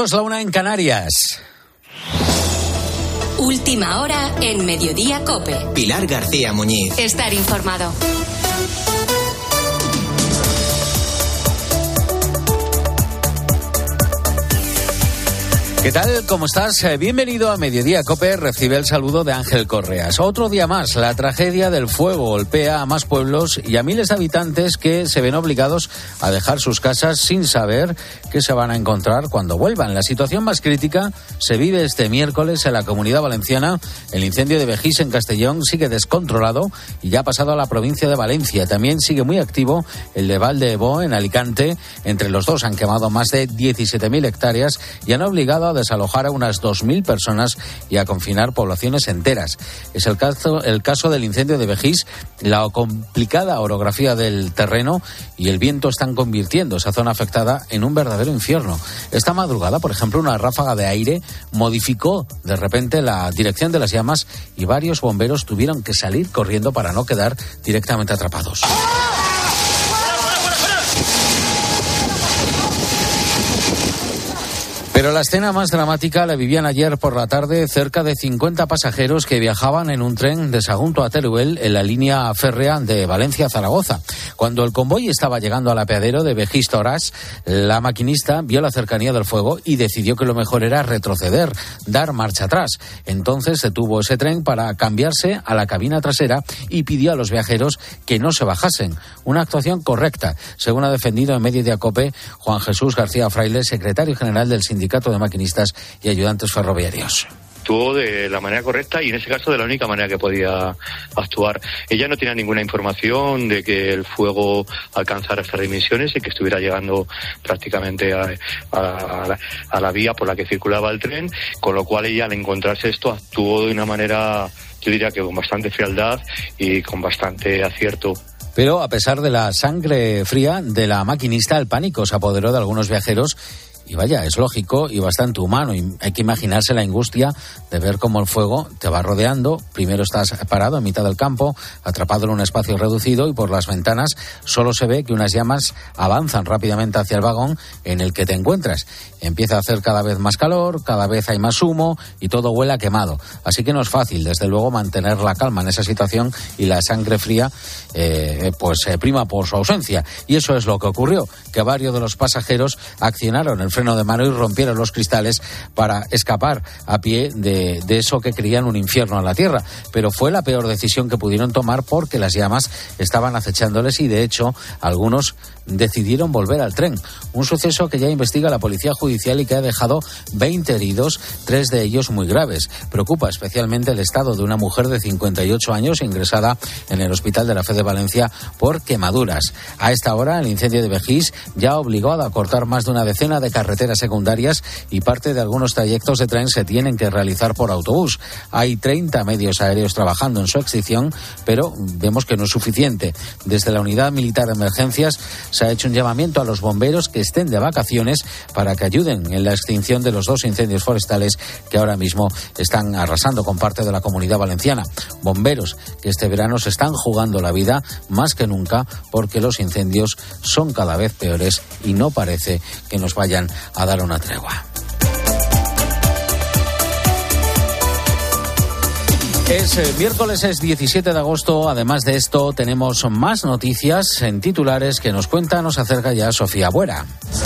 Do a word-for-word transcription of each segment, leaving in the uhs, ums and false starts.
dos, la una en Canarias. Última hora en Mediodía COPE. Pilar García Muñiz. Estar informado. ¿Qué tal? ¿Cómo estás? Bienvenido a Mediodía COPE. Recibe el saludo de Ángel Correas. Otro día más, la tragedia del fuego golpea a más pueblos y a miles de habitantes que se ven obligados a dejar sus casas sin saber qué se van a encontrar cuando vuelvan. La situación más crítica se vive este miércoles en la Comunidad Valenciana. El incendio de Begís en Castellón sigue descontrolado y ya ha pasado a la provincia de Valencia. También sigue muy activo el de Valdebo en Alicante. Entre los dos han quemado más de diecisiete mil hectáreas y han obligado a desalojar a unas dos mil personas y a confinar poblaciones enteras. Es el caso, el caso del incendio de Begís. La complicada orografía del terreno y el viento están convirtiendo esa zona afectada en un verdadero infierno. Esta madrugada, por ejemplo, una ráfaga de aire modificó de repente la dirección de las llamas y varios bomberos tuvieron que salir corriendo para no quedar directamente atrapados. Pero la escena más dramática la vivían ayer por la tarde cerca de cincuenta pasajeros que viajaban en un tren de Sagunto a Teruel en la línea férrea de Valencia a Zaragoza. Cuando el convoy estaba llegando al apeadero de Begís-Torás, la maquinista vio la cercanía del fuego y decidió que lo mejor era retroceder, dar marcha atrás. Entonces detuvo ese tren para cambiarse a la cabina trasera y pidió a los viajeros que no se bajasen. Una actuación correcta, según ha defendido en Mediodía COPE Juan Jesús García Fraile, secretario general del Sindicato de Maquinistas y Ayudantes Ferroviarios. Actuó de la manera correcta y en ese caso de la única manera que podía actuar. Ella no tenía ninguna información de que el fuego alcanzara estas dimensiones y que estuviera llegando prácticamente a, a, la, a la vía por la que circulaba el tren, con lo cual ella al encontrarse esto actuó de una manera, yo diría que con bastante frialdad y con bastante acierto. Pero a pesar de la sangre fría de la maquinista, el pánico se apoderó de algunos viajeros. Y vaya, es lógico y bastante humano. Y hay que imaginarse la angustia de ver cómo el fuego te va rodeando. Primero estás parado en mitad del campo, atrapado en un espacio reducido y por las ventanas solo se ve que unas llamas avanzan rápidamente hacia el vagón en el que te encuentras. Empieza a hacer cada vez más calor, cada vez hay más humo y todo huele a quemado. Así que no es fácil, desde luego, mantener la calma en esa situación y la sangre fría eh, pues eh, prima por su ausencia. Y eso es lo que ocurrió, que varios de los pasajeros accionaron el freno de mano y rompieron los cristales para escapar a pie de, de eso que creían un infierno a la tierra. Pero fue la peor decisión que pudieron tomar porque las llamas estaban acechándoles y de hecho algunos decidieron volver al tren. Un suceso que ya investiga la Policía Judicial y que ha dejado veinte heridos, tres de ellos muy graves. Preocupa especialmente el estado de una mujer de cincuenta y ocho años ingresada en el Hospital de la Fe de Valencia por quemaduras. A esta hora el incendio de Begís ya ha obligado a cortar más de una decena de carreteras secundarias y parte de algunos trayectos de tren se tienen que realizar por autobús. Hay treinta medios aéreos trabajando en su extinción, pero vemos que no es suficiente. Desde la Unidad Militar de Emergencias se ha hecho un llamamiento a los bomberos que estén de vacaciones para que ayuden en la extinción de los dos incendios forestales que ahora mismo están arrasando con parte de la Comunidad Valenciana. Bomberos que este verano se están jugando la vida más que nunca porque los incendios son cada vez peores y no parece que nos vayan a dar una tregua. Es eh, miércoles, es diecisiete de agosto. Además de esto, tenemos más noticias en titulares que nos cuenta, nos acerca ya Sofía Buera.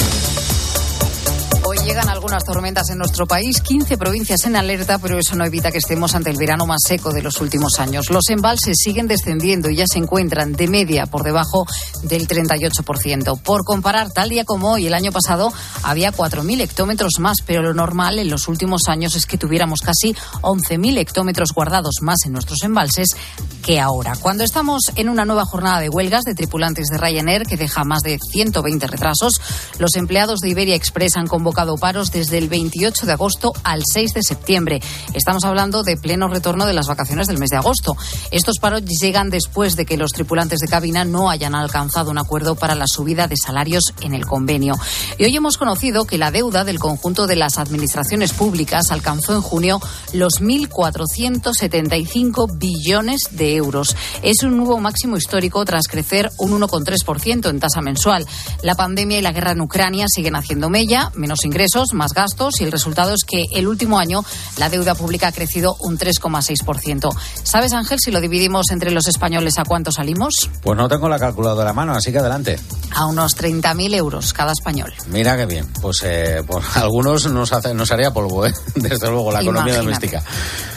Hoy llegan algunas tormentas en nuestro país, quince provincias en alerta, pero eso no evita que estemos ante el verano más seco de los últimos años. Los embalses siguen descendiendo y ya se encuentran de media por debajo del treinta y ocho por ciento. Por comparar, tal día como hoy, el año pasado había cuatro mil hectómetros más, pero lo normal en los últimos años es que tuviéramos casi once mil hectómetros guardados más en nuestros embalses que ahora. Cuando estamos en una nueva jornada de huelgas de tripulantes de Ryanair que deja más de ciento veinte retrasos, los empleados de Iberia Express han convocado paros desde el veintiocho de agosto al seis de septiembre. Estamos hablando de pleno retorno de las vacaciones del mes de agosto. Estos paros llegan después de que los tripulantes de cabina no hayan alcanzado un acuerdo para la subida de salarios en el convenio. Y hoy hemos conocido que la deuda del conjunto de las administraciones públicas alcanzó en junio los mil cuatrocientos setenta y cinco billones de euros. Es un nuevo máximo histórico tras crecer un uno coma tres por ciento en tasa mensual. La pandemia y la guerra en Ucrania siguen haciendo mella, menos ingresos, más más gastos y el resultado es que el último año la deuda pública ha crecido un tres coma seis por ciento. ¿Sabes, Ángel, si lo dividimos entre los españoles a cuánto salimos? Pues no tengo la calculadora a mano, así que adelante. A unos treinta mil euros cada español. Mira qué bien. Pues, eh, pues algunos nos, hace, nos haría polvo, ¿eh? Desde luego, la economía Imagínate. doméstica.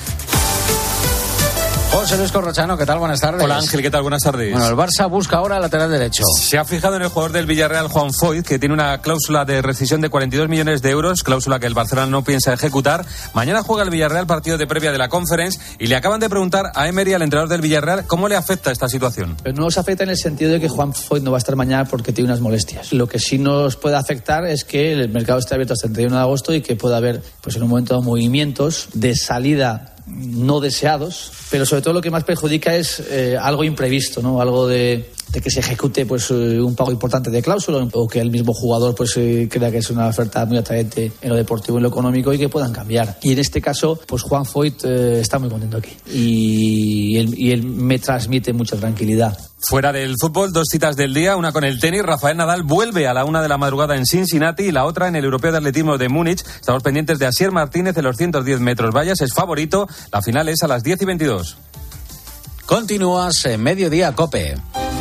José Luis Corrochano, ¿qué tal? Buenas tardes. Hola Ángel, ¿qué tal? Buenas tardes. Bueno, el Barça busca ahora lateral derecho. Se ha fijado en el jugador del Villarreal, Juan Foyth, que tiene una cláusula de rescisión de cuarenta y dos millones de euros, cláusula que el Barcelona no piensa ejecutar. Mañana juega el Villarreal partido de previa de la Conference y le acaban de preguntar a Emery, al entrenador del Villarreal, cómo le afecta esta situación. Pero no nos afecta en el sentido de que Juan Foyth no va a estar mañana porque tiene unas molestias. Lo que sí nos puede afectar es que el mercado esté abierto hasta el treinta y uno de agosto y que pueda haber, pues en un momento, movimientos de salida no deseados, pero sobre todo lo que más perjudica es eh, algo imprevisto, ¿no? Algo de, de que se ejecute pues eh, un pago importante de cláusula o que el mismo jugador pues eh, crea que es una oferta muy atrayente en lo deportivo y en lo económico y que puedan cambiar. Y en este caso, pues Juan Foyth eh, está muy contento aquí y él, y él me transmite mucha tranquilidad. Fuera del fútbol, dos citas del día, una con el tenis. Rafael Nadal vuelve a la una de la madrugada en Cincinnati y la otra en el Europeo de Atletismo de Múnich. Estamos pendientes de Asier Martínez en los ciento diez metros vallas, es favorito. La final es a las diez y veintidós. Continúas en Mediodía Cope.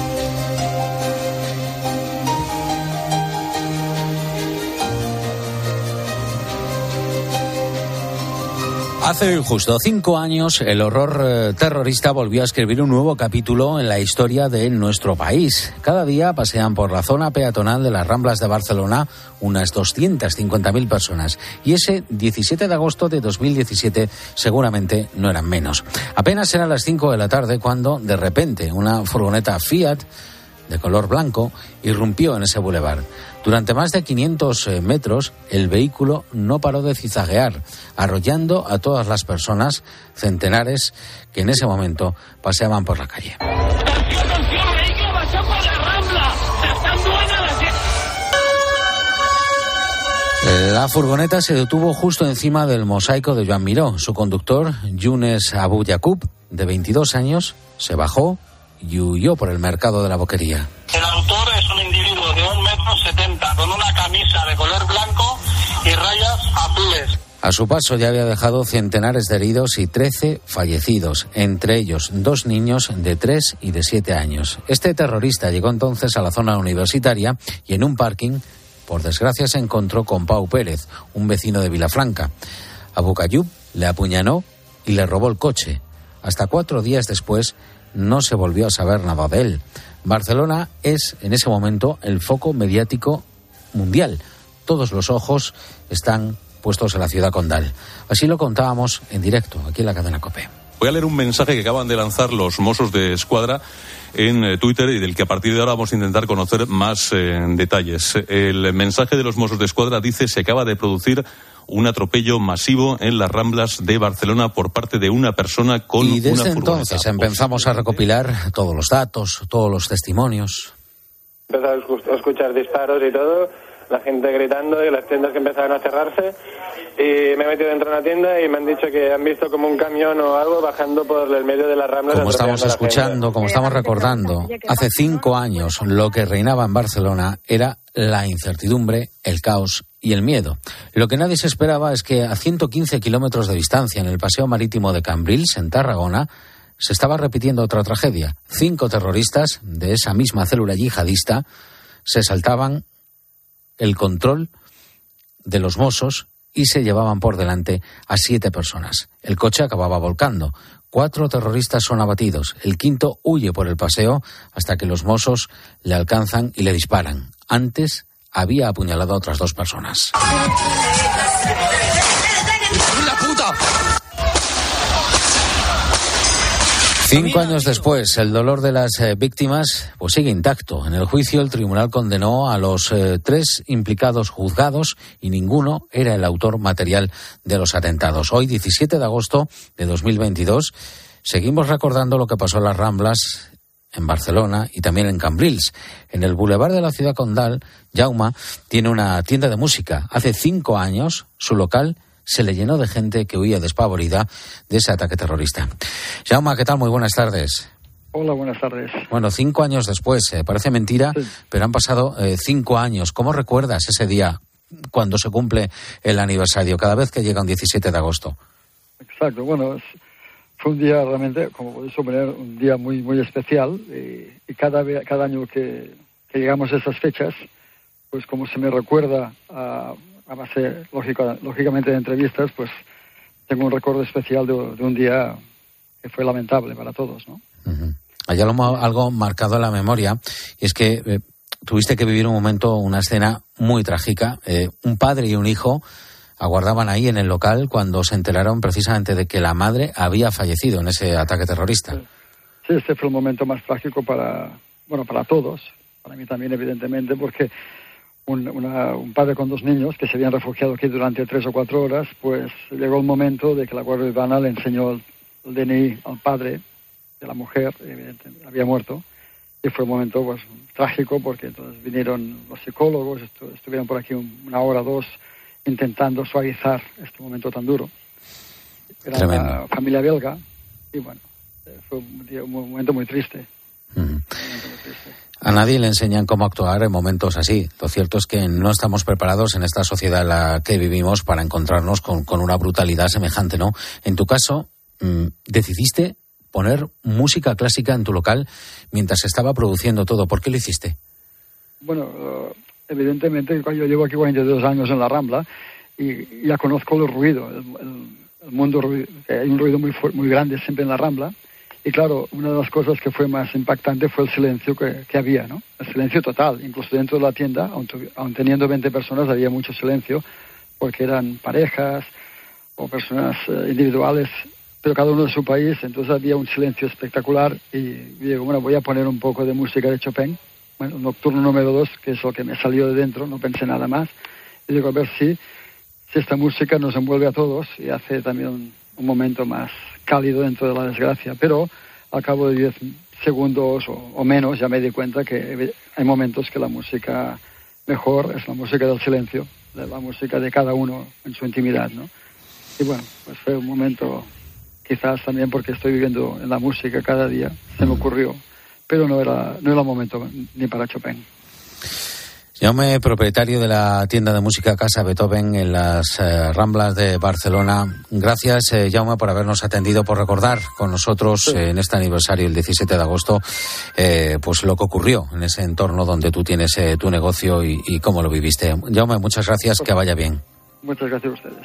Hace justo cinco años, el horror eh, terrorista volvió a escribir un nuevo capítulo en la historia de nuestro país. Cada día pasean por la zona peatonal de las Ramblas de Barcelona unas doscientas cincuenta mil personas. Y ese diecisiete de agosto de dos mil diecisiete seguramente no eran menos. Apenas eran las cinco de la tarde cuando, de repente, una furgoneta Fiat de color blanco irrumpió en ese bulevar. Durante más de quinientos metros, el vehículo no paró de cizaguear, arrollando a todas las personas, centenares, que en ese momento paseaban por la calle. ¡Atención, atención! ¡Vehículo pasó por la Rambla! ¡Están buenas las... La furgoneta se detuvo justo encima del mosaico de Joan Miró. Su conductor, Younes Abu Yacoub, de veintidós años, se bajó y huyó por el mercado de la Boquería. El autor es un individuo de un metro setenta con una camisa de color blanco y rayas azules. A su paso ya había dejado centenares de heridos y trece fallecidos, entre ellos dos niños de tres y de siete años. Este terrorista llegó entonces a la zona universitaria y en un parking, por desgracia, se encontró con Pau Pérez, un vecino de Vilafranca. Abu Yacoub le apuñaló y le robó el coche. Hasta cuatro días después no se volvió a saber nada de él. Barcelona es, en ese momento, el foco mediático mundial. Todos los ojos están puestos en la ciudad condal. Así lo contábamos en directo, aquí en la cadena COPE. Voy a leer un mensaje que acaban de lanzar los Mossos de Escuadra en eh, Twitter y del que a partir de ahora vamos a intentar conocer más eh, detalles. El mensaje de los Mossos de Escuadra dice: se acaba de producir un atropello masivo en las Ramblas de Barcelona por parte de una persona con una furgoneta. Y desde entonces empezamos a recopilar todos los datos, todos los testimonios. Empezó a escuchar disparos y todo, la gente gritando y las tiendas que empezaron a cerrarse. Y me he metido dentro de una tienda y me han dicho que han visto como un camión o algo bajando por el medio de las Ramblas. Como estamos escuchando, como estamos recordando, hace cinco años lo que reinaba en Barcelona era la incertidumbre, el caos y el miedo. Lo que nadie se esperaba es que a ciento quince kilómetros de distancia, en el paseo marítimo de Cambrils, en Tarragona, se estaba repitiendo otra tragedia. Cinco terroristas de esa misma célula yihadista se saltaban el control de los Mossos y se llevaban por delante a siete personas. El coche acababa volcando. Cuatro terroristas son abatidos. El quinto huye por el paseo hasta que los Mossos le alcanzan y le disparan. Antes había apuñalado a otras dos personas. ¡La puta! Cinco años después, el dolor de las eh, víctimas pues sigue intacto. En el juicio, el tribunal condenó a los eh, tres implicados juzgados y ninguno era el autor material de los atentados. Hoy, diecisiete de agosto de dos mil veintidós, seguimos recordando lo que pasó en las Ramblas, en Barcelona y también en Cambrils. En el bulevar de la ciudad condal, Jaume tiene una tienda de música. Hace cinco años, su local se le llenó de gente que huía despavorida de ese ataque terrorista. Jaume, ¿qué tal? Muy buenas tardes. Hola, buenas tardes. Bueno, cinco años después, eh, parece mentira, sí, pero han pasado eh, cinco años. ¿Cómo recuerdas ese día cuando se cumple el aniversario, cada vez que llega un diecisiete de agosto. Exacto, bueno, es, fue un día realmente, como podéis suponer, un día muy muy especial y, y cada, cada año que, que llegamos a esas fechas, pues como se me recuerda a, a base, lógica, lógicamente, de entrevistas, pues tengo un recuerdo especial de, de un día que fue lamentable para todos, ¿no? Uh-huh. Hay algo, algo marcado en la memoria, y es que eh, tuviste que vivir un momento, una escena muy trágica. Eh, un padre y un hijo aguardaban ahí en el local cuando se enteraron precisamente de que la madre había fallecido en ese ataque terrorista. Sí, este fue el momento más trágico para, bueno, para todos, para mí también, evidentemente, porque un, una, un padre con dos niños que se habían refugiado aquí durante tres o cuatro horas, pues llegó el momento de que la Guardia Urbana le enseñó el, el D N I al padre de la mujer, evidentemente, había muerto, y fue un momento pues trágico porque entonces vinieron los psicólogos, estu- estuvieron por aquí un, una hora o dos intentando suavizar este momento tan duro. Era Tremendo. Una familia belga y bueno, fue un, día, un momento muy triste. Uh-huh. Un momento muy triste. A nadie le enseñan cómo actuar en momentos así. Lo cierto es que no estamos preparados en esta sociedad en la que vivimos para encontrarnos con, con una brutalidad semejante, ¿no? En tu caso, mmm, decidiste poner música clásica en tu local mientras se estaba produciendo todo. ¿Por qué lo hiciste? Bueno, uh, evidentemente yo llevo aquí cuarenta y dos años en la Rambla y ya conozco el ruido, el, el, el mundo, hay un ruido muy, muy grande siempre en la Rambla. Y claro, una de las cosas que fue más impactante fue el silencio que, que había, ¿no? El silencio total, incluso dentro de la tienda, aun, aun teniendo veinte personas, había mucho silencio, porque eran parejas o personas uh, individuales, pero cada uno de su país, entonces había un silencio espectacular y digo, bueno, voy a poner un poco de música de Chopin, bueno, Nocturno número dos, que es lo que me salió de dentro, no pensé nada más, y digo, a ver si, si esta música nos envuelve a todos y hace también un, un momento más cálido dentro de la desgracia, pero al cabo de diez segundos o, o menos ya me di cuenta que hay momentos que la música mejor es la música del silencio, la música de cada uno en su intimidad, ¿no? Y bueno, pues fue un momento... Quizás también porque estoy viviendo en la música cada día, se me ocurrió, pero no era no era el momento ni para Chopin. Jaume, propietario de la tienda de música Casa Beethoven en las eh, Ramblas de Barcelona. Gracias, eh, Jaume, por habernos atendido, por recordar con nosotros sí. eh, en este aniversario, el diecisiete de agosto, eh, pues lo que ocurrió en ese entorno donde tú tienes eh, tu negocio y, y cómo lo viviste. Jaume, muchas gracias, que vaya bien. Muchas gracias a ustedes.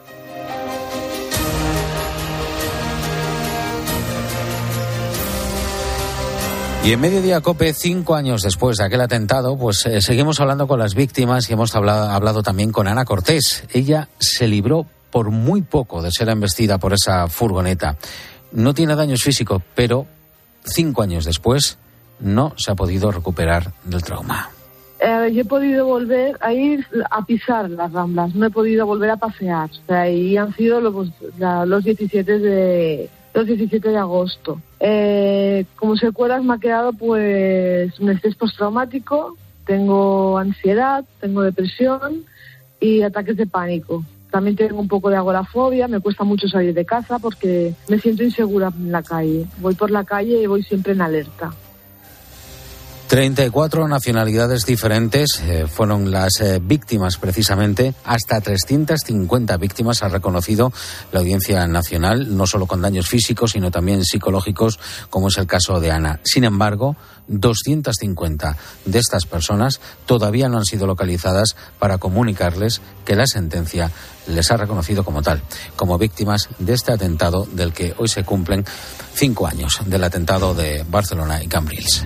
Y en Mediodía COPE, cinco años después de aquel atentado, pues eh, seguimos hablando con las víctimas y hemos hablado, hablado también con Ana Cortés. Ella se libró por muy poco de ser embestida por esa furgoneta. No tiene daños físicos, pero cinco años después no se ha podido recuperar del trauma. Eh, yo he podido volver a ir a pisar las Ramblas, no he podido volver a pasear. O sea, y han sido los, los diecisiete de... los diecisiete de agosto. Eh, como secuelas me ha quedado pues un estrés postraumático, tengo ansiedad, tengo depresión y ataques de pánico. También tengo un poco de agorafobia, me cuesta mucho salir de casa porque me siento insegura en la calle. Voy por la calle y voy siempre en alerta. treinta y cuatro nacionalidades diferentes eh, fueron las eh, víctimas, precisamente. Hasta trescientas cincuenta víctimas ha reconocido la Audiencia Nacional, no solo con daños físicos, sino también psicológicos, como es el caso de Ana. Sin embargo, doscientas cincuenta de estas personas todavía no han sido localizadas para comunicarles que la sentencia les ha reconocido como tal, como víctimas de este atentado del que hoy se cumplen cinco años, del atentado de Barcelona y Cambrils.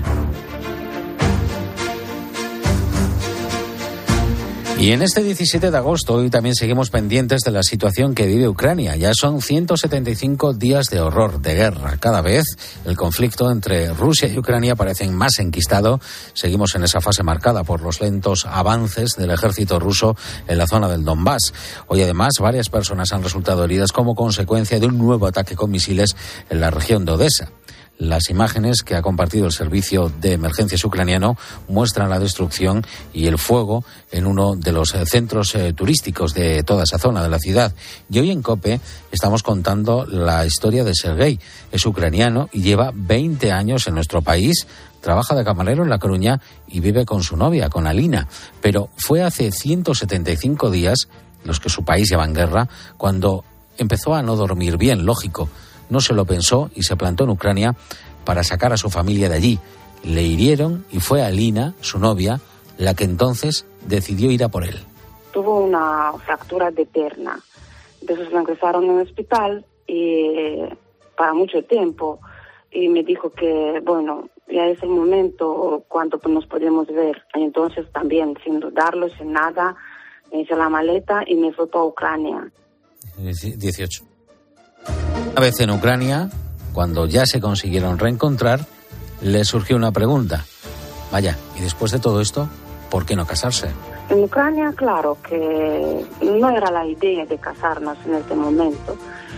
Y en este diecisiete de agosto hoy también seguimos pendientes de la situación que vive Ucrania. Ya son ciento setenta y cinco días de horror, de guerra. Cada vez el conflicto entre Rusia y Ucrania parece más enquistado. Seguimos en esa fase marcada por los lentos avances del ejército ruso en la zona del Donbass. Hoy además varias personas han resultado heridas como consecuencia de un nuevo ataque con misiles en la región de Odessa. Las imágenes que ha compartido el servicio de emergencias ucraniano muestran la destrucción y el fuego en uno de los centros eh, turísticos de toda esa zona de la ciudad. Y hoy en COPE estamos contando la historia de Sergei. Es ucraniano y lleva veinte años en nuestro país. Trabaja de camarero en La Coruña y vive con su novia, con Alina. Pero fue hace ciento setenta y cinco días, los que su país lleva en guerra, cuando empezó a no dormir bien, lógico. No se lo pensó y se plantó en Ucrania para sacar a su familia de allí. Le hirieron y fue Alina, su novia, la que entonces decidió ir a por él. Tuvo una fractura de pierna. Entonces lo ingresaron en el hospital y para mucho tiempo. Y me dijo que, bueno, ya es el momento cuando nos podemos ver. Y entonces también, sin dudarlo, sin nada, me hice la maleta y me fui para Ucrania. dieciocho. Una vez en Ucrania, cuando ya se consiguieron reencontrar, le surgió una pregunta. Vaya, y después de todo esto, ¿por qué no casarse? En Ucrania, claro que no era la idea de casarnos en este momento,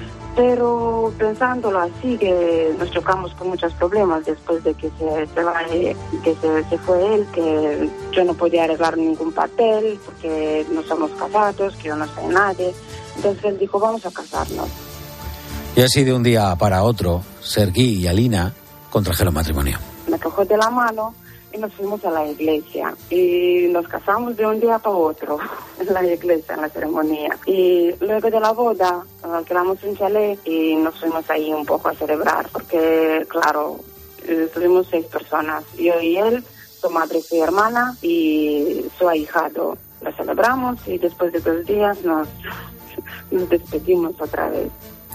pero pensándolo así, que nos chocamos con muchos problemas después de que se, se, va, que se, se fue él, que yo no podía arreglar ningún papel, porque no somos casados, que yo no sé nadie. Entonces él dijo, vamos a casarnos. Y así de un día para otro, Sergei y Alina contrajeron matrimonio. Me cogió de la mano y nos fuimos a la iglesia. Y nos casamos de un día para otro en la iglesia, en la ceremonia. Y luego de la boda, alquilamos un chalet y nos fuimos ahí un poco a celebrar. Porque, claro, estuvimos seis personas. Yo y él, su madre y su hermana y su ahijado. Lo celebramos y después de dos días nos, nos despedimos otra vez.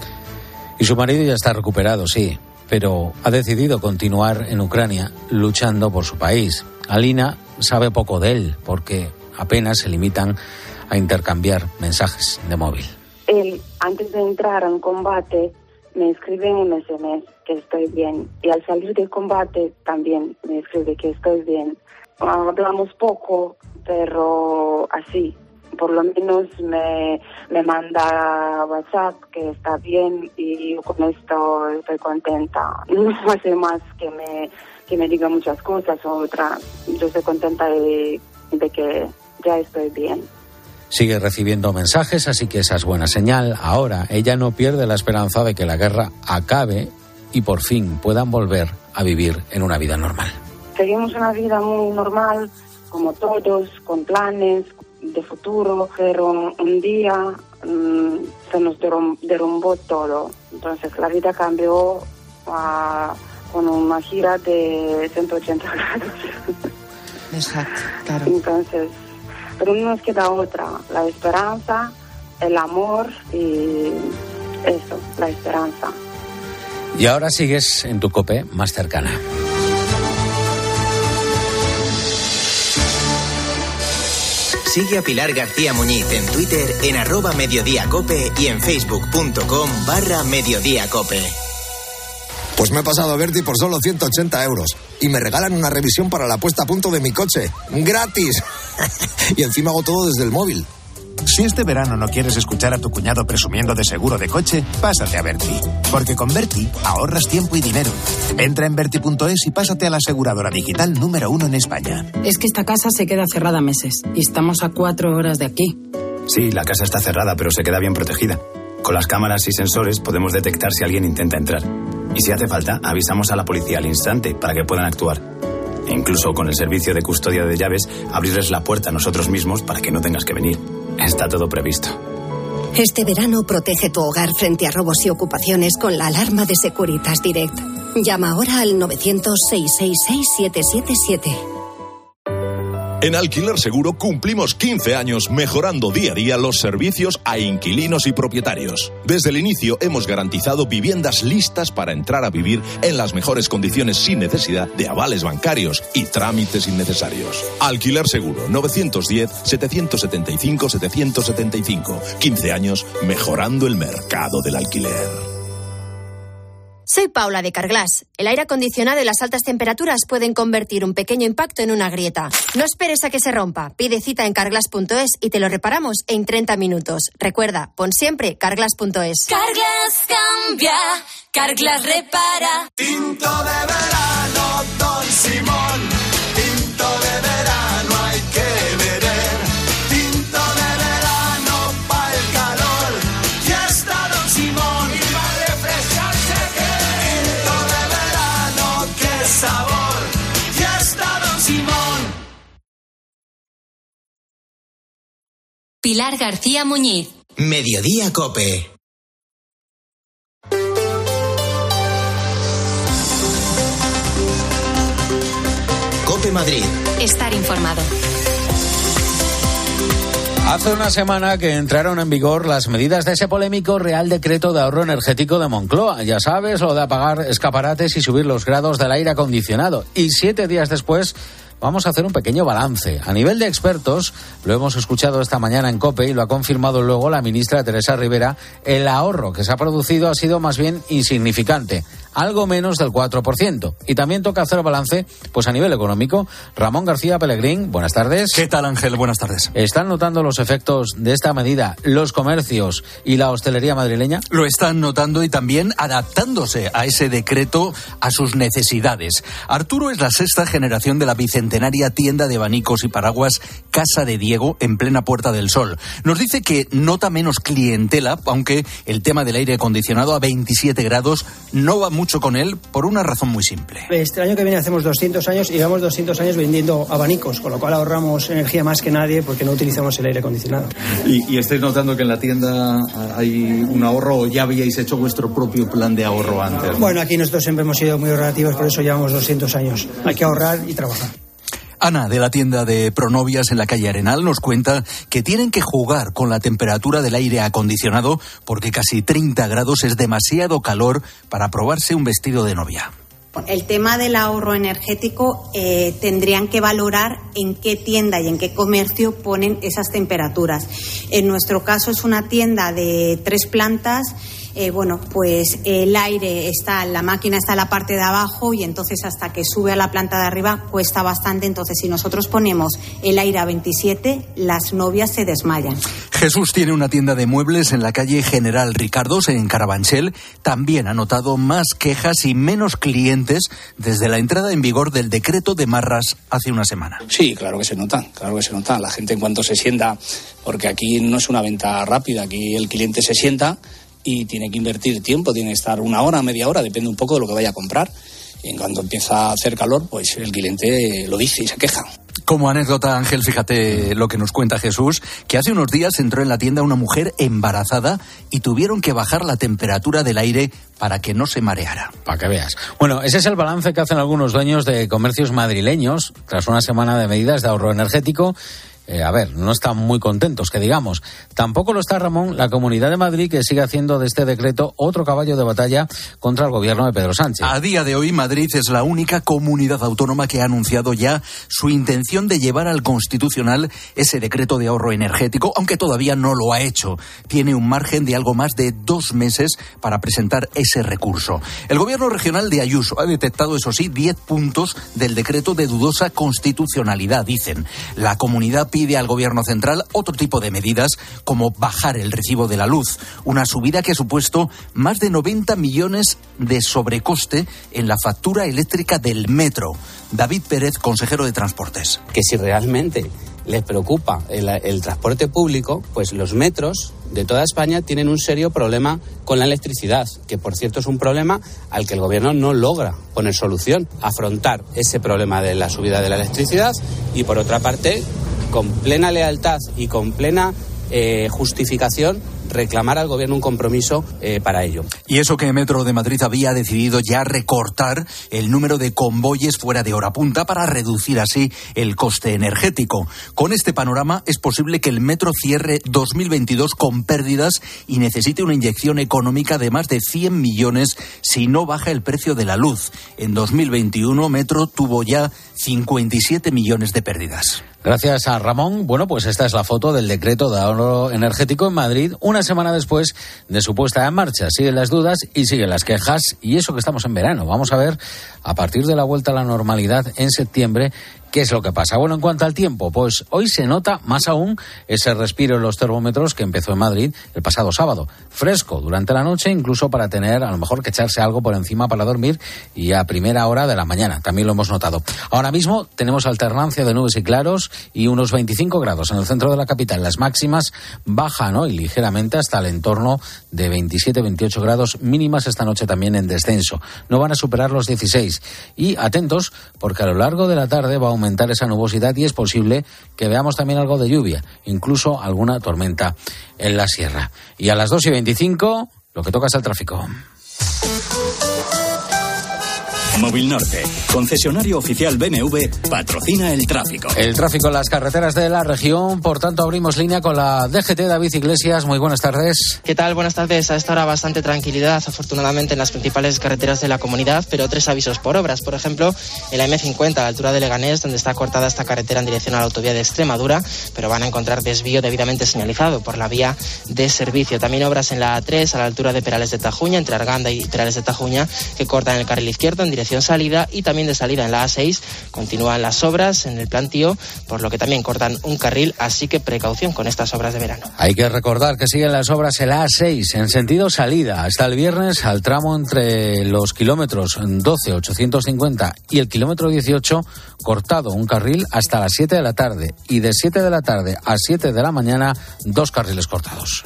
Y su marido ya está recuperado, sí, pero ha decidido continuar en Ucrania luchando por su país. Alina sabe poco de él porque apenas se limitan a intercambiar mensajes de móvil. Él, antes de entrar en combate, me escribe en un ese eme ese que estoy bien. Y al salir del combate también me escribe que estoy bien. Hablamos poco, pero así. Por lo menos me, me manda WhatsApp que está bien y con esto estoy contenta. No hace más que me, que me diga muchas cosas o otras. Yo estoy contenta de, de que ya estoy bien. Sigue recibiendo mensajes, así que esa es buena señal. Ahora ella no pierde la esperanza de que la guerra acabe y por fin puedan volver a vivir en una vida normal. Seguimos una vida muy normal, como todos, con planes de futuro, pero un día mmm, se nos derrum- derrumbó todo. Entonces la vida cambió uh, con una gira de ciento ochenta grados. Exacto, claro. Entonces, pero no nos queda otra, la esperanza, el amor y eso, la esperanza. Y ahora sigues en tu COPE más cercana. Sigue a Pilar García Muñiz en Twitter en arroba mediodíacope y en facebook.com barra mediodíacope. Pues me he pasado a Berti por solo ciento ochenta euros y me regalan una revisión para la puesta a punto de mi coche. ¡Gratis! Y encima hago todo desde el móvil. Si este verano no quieres escuchar a tu cuñado presumiendo de seguro de coche, pásate a Berti. Porque con Berti ahorras tiempo y dinero. Entra en berti punto es y pásate a la aseguradora digital número uno en España. Es que esta casa se queda cerrada meses y estamos a cuatro horas de aquí. Sí, la casa está cerrada, pero se queda bien protegida. Con las cámaras y sensores podemos detectar si alguien intenta entrar. Y si hace falta, avisamos a la policía al instante para que puedan actuar. E incluso con el servicio de custodia de llaves, abrirles la puerta a nosotros mismos para que no tengas que venir. Está todo previsto. Este verano protege tu hogar frente a robos y ocupaciones con la alarma de Securitas Direct. Llama ahora al novecientos, seiscientos sesenta y seis, siete siete siete. En Alquiler Seguro cumplimos quince años mejorando día a día los servicios a inquilinos y propietarios. Desde el inicio hemos garantizado viviendas listas para entrar a vivir en las mejores condiciones sin necesidad de avales bancarios y trámites innecesarios. Alquiler Seguro, novecientos diez, setecientos setenta y cinco, setecientos setenta y cinco. quince años mejorando el mercado del alquiler. Soy Paula de Carglass. El aire acondicionado y las altas temperaturas pueden convertir un pequeño impacto en una grieta. No esperes a que se rompa. Pide cita en carglass punto es y te lo reparamos en treinta minutos. Recuerda, pon siempre carglass punto es. Carglass cambia, Carglass repara. Tinto de verano, Don Simón. Tinto de verano hay que beber. Tinto de verano para el calor. Ya está Don Simón. Y va a refrescarse que. Tinto de verano, qué sabor. Ya está Don Simón. Pilar García Muñiz. Mediodía Cope. Cope Madrid. Estar informado. Hace una semana que entraron en vigor las medidas de ese polémico Real Decreto de Ahorro Energético de Moncloa. Ya sabes, lo de apagar escaparates y subir los grados del aire acondicionado. Y siete días después vamos a hacer un pequeño balance. A nivel de expertos, lo hemos escuchado esta mañana en COPE y lo ha confirmado luego la ministra Teresa Rivera, el ahorro que se ha producido ha sido más bien insignificante, algo menos del cuatro por ciento. Y también toca hacer balance, pues a nivel económico. Ramón García Pellegrín, buenas tardes. ¿Qué tal, Ángel? Buenas tardes. ¿Están notando los efectos de esta medida los comercios y la hostelería madrileña? Lo están notando y también adaptándose a ese decreto, a sus necesidades. Arturo es la sexta generación de la bicentenaria tienda de abanicos y paraguas Casa de Diego, en plena Puerta del Sol. Nos dice que nota menos clientela, aunque el tema del aire acondicionado a veintisiete grados no va mucho con él, por una razón muy simple. Este año que viene hacemos doscientos años y llevamos doscientos años vendiendo abanicos, con lo cual ahorramos energía más que nadie porque no utilizamos el aire acondicionado. ¿Y, y estáis notando que en la tienda hay un ahorro o ya habíais hecho vuestro propio plan de ahorro antes, ¿no? Bueno, aquí nosotros siempre hemos sido muy ahorrativos, por eso llevamos doscientos años. Hay que ahorrar y trabajar. Ana, de la tienda de Pronovias en la calle Arenal, nos cuenta que tienen que jugar con la temperatura del aire acondicionado porque casi treinta grados es demasiado calor para probarse un vestido de novia. El tema del ahorro energético eh, tendrían que valorar en qué tienda y en qué comercio ponen esas temperaturas. En nuestro caso es una tienda de tres plantas. Eh, bueno, pues el aire está, la máquina está en la parte de abajo y entonces hasta que sube a la planta de arriba cuesta bastante. Entonces, si nosotros ponemos el aire a veintisiete, las novias se desmayan. Jesús tiene una tienda de muebles en la calle General Ricardos, en Carabanchel. También ha notado más quejas y menos clientes desde la entrada en vigor del decreto de Marras hace una semana. Sí, claro que se nota, claro que se nota. La gente en cuanto se sienta, porque aquí no es una venta rápida, aquí el cliente se sienta y tiene que invertir tiempo, tiene que estar una hora, media hora, depende un poco de lo que vaya a comprar. Y en cuanto empieza a hacer calor, pues el cliente lo dice y se queja. Como anécdota, Ángel, fíjate lo que nos cuenta Jesús, que hace unos días entró en la tienda una mujer embarazada y tuvieron que bajar la temperatura del aire para que no se mareara. Para que veas. Bueno, ese es el balance que hacen algunos dueños de comercios madrileños tras una semana de medidas de ahorro energético. Eh, a ver, no están muy contentos, que digamos. Tampoco lo está, Ramón, la Comunidad de Madrid, que sigue haciendo de este decreto otro caballo de batalla contra el gobierno de Pedro Sánchez. A día de hoy, Madrid es la única comunidad autónoma que ha anunciado ya su intención de llevar al Constitucional ese decreto de ahorro energético, aunque todavía no lo ha hecho. Tiene un margen de algo más de dos meses para presentar ese recurso. El gobierno regional de Ayuso ha detectado, eso sí, diez puntos del decreto de dudosa constitucionalidad, dicen. La comunidad pide al gobierno central otro tipo de medidas, como bajar el recibo de la luz, una subida que ha supuesto más de noventa millones de sobrecoste en la factura eléctrica del metro. David Pérez, consejero de Transportes. Que si realmente les preocupa el, el transporte público, pues los metros de toda España tienen un serio problema con la electricidad, que por cierto es un problema al que el gobierno no logra poner solución, afrontar ese problema de la subida de la electricidad y, por otra parte, con plena lealtad y con plena eh, justificación, reclamar al gobierno un compromiso eh, para ello. Y eso que Metro de Madrid había decidido ya recortar el número de convoyes fuera de hora punta para reducir así el coste energético. Con este panorama es posible que el Metro cierre dos mil veintidós con pérdidas y necesite una inyección económica de más de cien millones si no baja el precio de la luz. En dos mil veintiuno Metro tuvo ya cincuenta y siete millones de pérdidas. Gracias a Ramón. Bueno, pues esta es la foto del decreto de ahorro energético en Madrid, una semana después de su puesta en marcha. Siguen las dudas y siguen las quejas, y eso que estamos en verano. Vamos a ver, a partir de la vuelta a la normalidad en septiembre, ¿qué es lo que pasa? Bueno, en cuanto al tiempo, pues hoy se nota más aún ese respiro en los termómetros que empezó en Madrid el pasado sábado. Fresco durante la noche, incluso para tener a lo mejor que echarse algo por encima para dormir, y a primera hora de la mañana, también lo hemos notado. Ahora mismo tenemos alternancia de nubes y claros y unos veinticinco grados en el centro de la capital. Las máximas bajan hoy ligeramente hasta el entorno de veintisiete veintiocho grados, mínimas esta noche también en descenso. No van a superar los dieciséis. Y atentos, porque a lo largo de la tarde va a aumentar esa nubosidad y es posible que veamos también algo de lluvia, incluso alguna tormenta en la sierra. Y a las dos y veinticinco, lo que toca es el tráfico. Móvil Norte, concesionario oficial B M W, patrocina el tráfico. El tráfico en las carreteras de la región, por tanto abrimos línea con la D G T. David Iglesias, muy buenas tardes. ¿Qué tal? Buenas tardes. A esta hora bastante tranquilidad, afortunadamente, en las principales carreteras de la comunidad, pero tres avisos por obras. Por ejemplo, en la M cincuenta, a la altura de Leganés, donde está cortada esta carretera en dirección a la autovía de Extremadura, pero van a encontrar desvío debidamente señalizado por la vía de servicio. También obras en la A tres, a la altura de Perales de Tajuña, entre Arganda y Perales de Tajuña, que cortan el carril izquierdo en dirección salida, y también de salida en la A seis continúan las obras en el plantío, por lo que también cortan un carril, así que precaución con estas obras de verano. Hay que recordar que siguen las obras en la A seis en sentido salida hasta el viernes al tramo entre los kilómetros doce ochocientos cincuenta y el kilómetro dieciocho, cortado un carril hasta las siete de la tarde, y de siete de la tarde a siete de la mañana dos carriles cortados.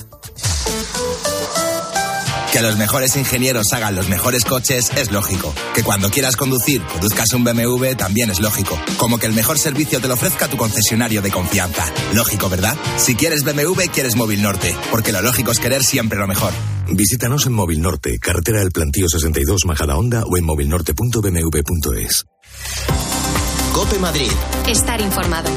Que los mejores ingenieros hagan los mejores coches es lógico. Que cuando quieras conducir, conduzcas un B M W también es lógico. Como que el mejor servicio te lo ofrezca tu concesionario de confianza. Lógico, ¿verdad? Si quieres B M W, quieres Móvil Norte. Porque lo lógico es querer siempre lo mejor. Visítanos en Móvil Norte, carretera del Plantío sesenta y dos, Majadahonda, o en movilnorte punto b m w punto es. COPE Madrid. Estar informado.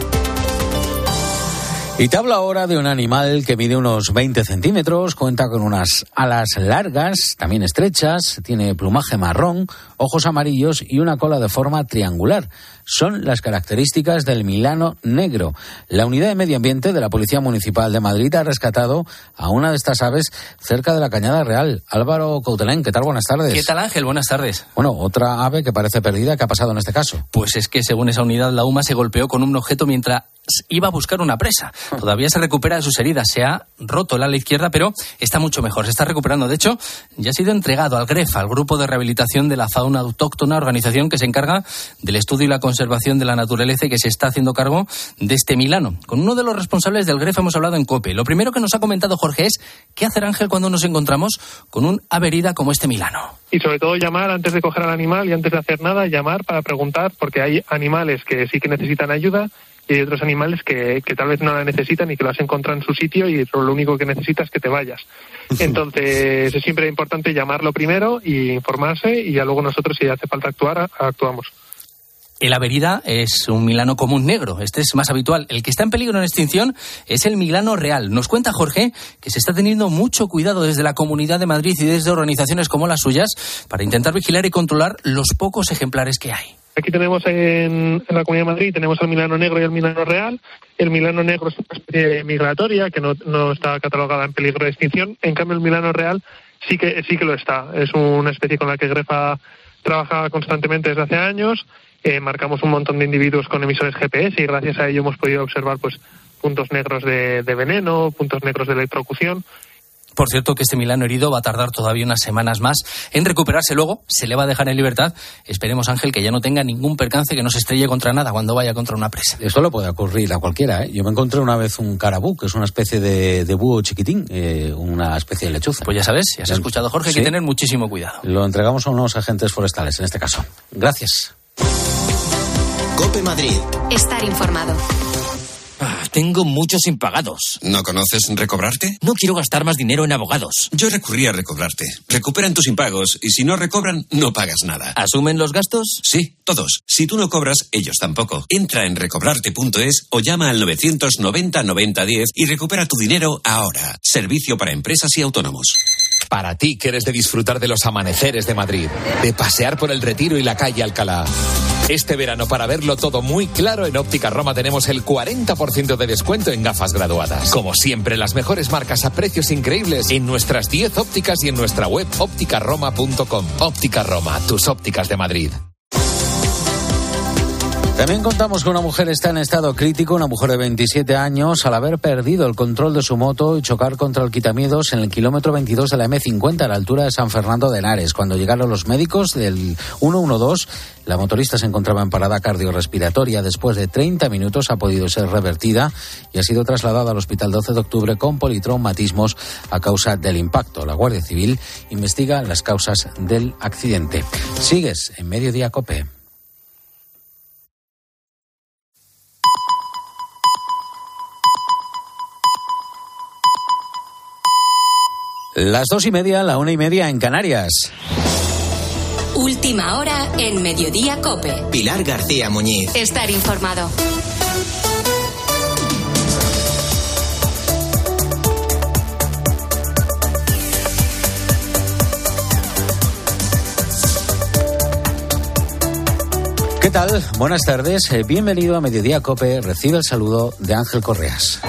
Y te hablo ahora de un animal que mide unos veinte centímetros, cuenta con unas alas largas, también estrechas, tiene plumaje marrón, ojos amarillos y una cola de forma triangular. Son las características del milano negro. La Unidad de Medio Ambiente de la Policía Municipal de Madrid ha rescatado a una de estas aves cerca de la Cañada Real. Álvaro Coutelén, ¿qué tal? Buenas tardes. ¿Qué tal, Ángel? Buenas tardes. Bueno, otra ave que parece perdida. ¿Qué ha pasado en este caso? Pues es que, según esa unidad, la UMA se golpeó con un objeto mientras iba a buscar una presa. Todavía se recupera de sus heridas. Se ha roto el ala izquierda, pero está mucho mejor. Se está recuperando. De hecho, ya ha sido entregado al GREFA, al Grupo de Rehabilitación de la Fauna Autóctona, organización que se encarga del estudio y la conservación de la naturaleza y que se está haciendo cargo de este milano. Con uno de los responsables del GREFA hemos hablado en COPE. Lo primero que nos ha comentado Jorge es ¿qué hacer, Ángel, cuando nos encontramos con un ave herida como este milano? Y sobre todo llamar antes de coger al animal y antes de hacer nada, llamar para preguntar, porque hay animales que sí que necesitan ayuda y hay otros animales que, que tal vez no la necesitan y que lo has encontrado en su sitio y lo único que necesitas es que te vayas. Entonces es siempre importante llamarlo primero y informarse, y ya luego nosotros, si hace falta actuar, actuamos. El ave herida es un milano común negro. Este es más habitual. El que está en peligro en extinción es el milano real. Nos cuenta Jorge que se está teniendo mucho cuidado desde la Comunidad de Madrid y desde organizaciones como las suyas para intentar vigilar y controlar los pocos ejemplares que hay. Aquí tenemos en, en la Comunidad de Madrid, tenemos el milano negro y el milano real. El milano negro es una especie migratoria que no, no está catalogada en peligro de extinción. En cambio, el milano real sí que, sí que lo está. Es una especie con la que GREFA trabaja constantemente desde hace años. Eh, marcamos un montón de individuos con emisores G P S y gracias a ello hemos podido observar pues puntos negros de, de veneno, puntos negros de electrocución. Por cierto, que este milano herido va a tardar todavía unas semanas más en recuperarse. Luego se le va a dejar en libertad. Esperemos, Ángel, que ya no tenga ningún percance, que no se estrelle contra nada cuando vaya contra una presa. Esto le puede ocurrir a cualquiera, ¿eh? Yo me encontré una vez un carabú, que es una especie de, de búho chiquitín, eh, una especie de lechuza. Pues ya sabes, ya has escuchado, Jorge, hay ¿Sí? que tener muchísimo cuidado. Lo entregamos a unos agentes forestales, en este caso. Gracias. COPE Madrid. Estar informado. Ah, tengo muchos impagados. ¿No conoces Recobrarte? No quiero gastar más dinero en abogados. Yo recurrí a Recobrarte. Recuperan tus impagos y si no recobran, no pagas nada. ¿Asumen los gastos? Sí, todos. Si tú no cobras, ellos tampoco. Entra en recobrarte punto es o llama al novecientos noventa noventa diez y recupera tu dinero ahora. Servicio para empresas y autónomos. Para ti, que eres de disfrutar de los amaneceres de Madrid, de pasear por el Retiro y la calle Alcalá, Este verano, para verlo todo muy claro, en Óptica Roma tenemos el cuarenta por ciento de descuento en gafas graduadas. Como siempre, las mejores marcas a precios increíbles en nuestras diez ópticas y en nuestra web óptica roma punto com. Óptica Roma, tus ópticas de Madrid. También contamos que una mujer está en estado crítico, una mujer de veintisiete años, al haber perdido el control de su moto y chocar contra el quitamiedos en el kilómetro veintidós de la eme cincuenta a la altura de San Fernando de Henares. Cuando llegaron los médicos del ciento doce, la motorista se encontraba en parada cardiorrespiratoria. Después de treinta minutos ha podido ser revertida y ha sido trasladada al Hospital doce de octubre con politraumatismos a causa del impacto. La Guardia Civil investiga las causas del accidente. Sigues en Mediodía COPE. Las dos y media, la una y media en Canarias. Última hora en Mediodía COPE. Pilar García Muñiz. Estar informado. ¿Qué tal? Buenas tardes. Bienvenido a Mediodía COPE. Recibe el saludo de Ángel Correas.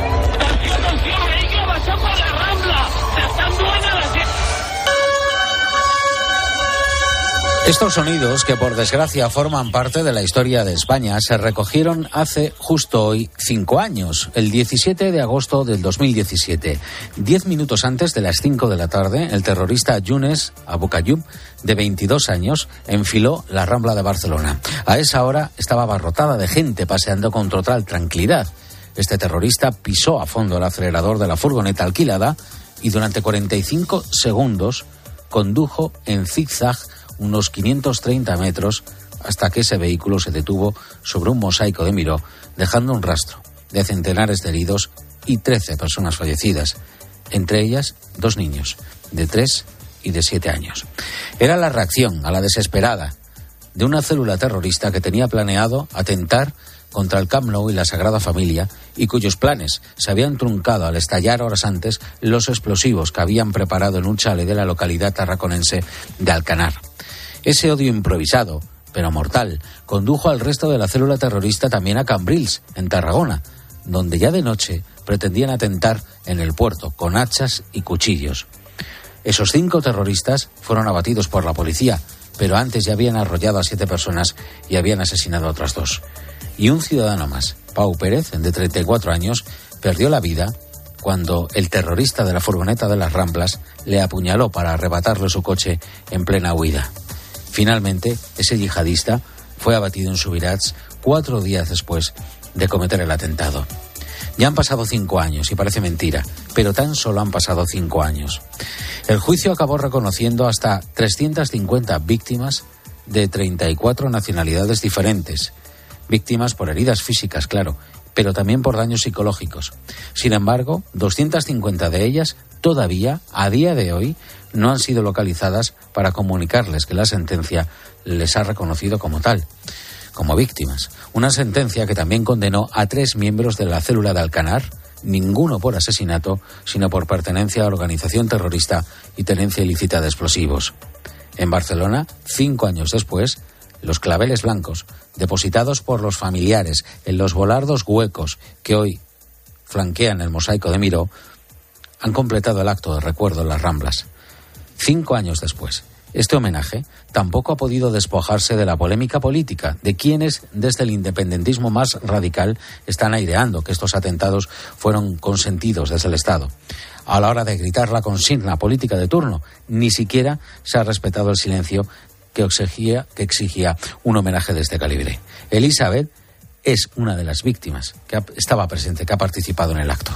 Estos sonidos, que por desgracia forman parte de la historia de España, se recogieron hace justo hoy cinco años, el diecisiete de agosto del dos mil diecisiete. Diez minutos antes de las cinco de la tarde, el terrorista Younes Aboukayoub, de veintidós años, enfiló la Rambla de Barcelona. A esa hora estaba abarrotada de gente paseando con total tranquilidad. Este terrorista pisó a fondo el acelerador de la furgoneta alquilada y durante cuarenta y cinco segundos condujo en zigzag unos quinientos treinta metros hasta que ese vehículo se detuvo sobre un mosaico de Miró, dejando un rastro de centenares de heridos y trece personas fallecidas, entre ellas dos niños de tres y de siete años. Era la reacción a la desesperada de una célula terrorista que tenía planeado atentar contra el Camp Nou y la Sagrada Familia y cuyos planes se habían truncado al estallar horas antes los explosivos que habían preparado en un chalet de la localidad tarraconense de Alcanar. Ese odio improvisado, pero mortal, condujo al resto de la célula terrorista también a Cambrils, en Tarragona, donde ya de noche pretendían atentar en el puerto con hachas y cuchillos. Esos cinco terroristas fueron abatidos por la policía, pero antes ya habían arrollado a siete personas y habían asesinado a otras dos. Y un ciudadano más, Pau Pérez, de treinta y cuatro años, perdió la vida cuando el terrorista de la furgoneta de las Ramblas le apuñaló para arrebatarle su coche en plena huida. Finalmente, ese yihadista fue abatido en Subirats cuatro días después de cometer el atentado. Ya han pasado cinco años y parece mentira, pero tan solo han pasado cinco años. El juicio acabó reconociendo hasta trescientas cincuenta víctimas de treinta y cuatro nacionalidades diferentes. Víctimas por heridas físicas, claro, pero también por daños psicológicos. Sin embargo, doscientas cincuenta de ellas todavía, a día de hoy, no han sido localizadas para comunicarles que la sentencia les ha reconocido como tal, como víctimas. Una sentencia que también condenó a tres miembros de la célula de Alcanar, ninguno por asesinato, sino por pertenencia a organización terrorista y tenencia ilícita de explosivos. En Barcelona, cinco años después, los claveles blancos, depositados por los familiares en los volardos huecos que hoy flanquean el mosaico de Miró, han completado el acto de recuerdo en las Ramblas. Cinco años después, este homenaje tampoco ha podido despojarse de la polémica política de quienes, desde el independentismo más radical, están aireando que estos atentados fueron consentidos desde el Estado. A la hora de gritar la consigna política de turno, ni siquiera se ha respetado el silencio que exigía, que exigía un homenaje de este calibre. Elizabeth es una de las víctimas que ha, estaba presente, que ha participado en el acto.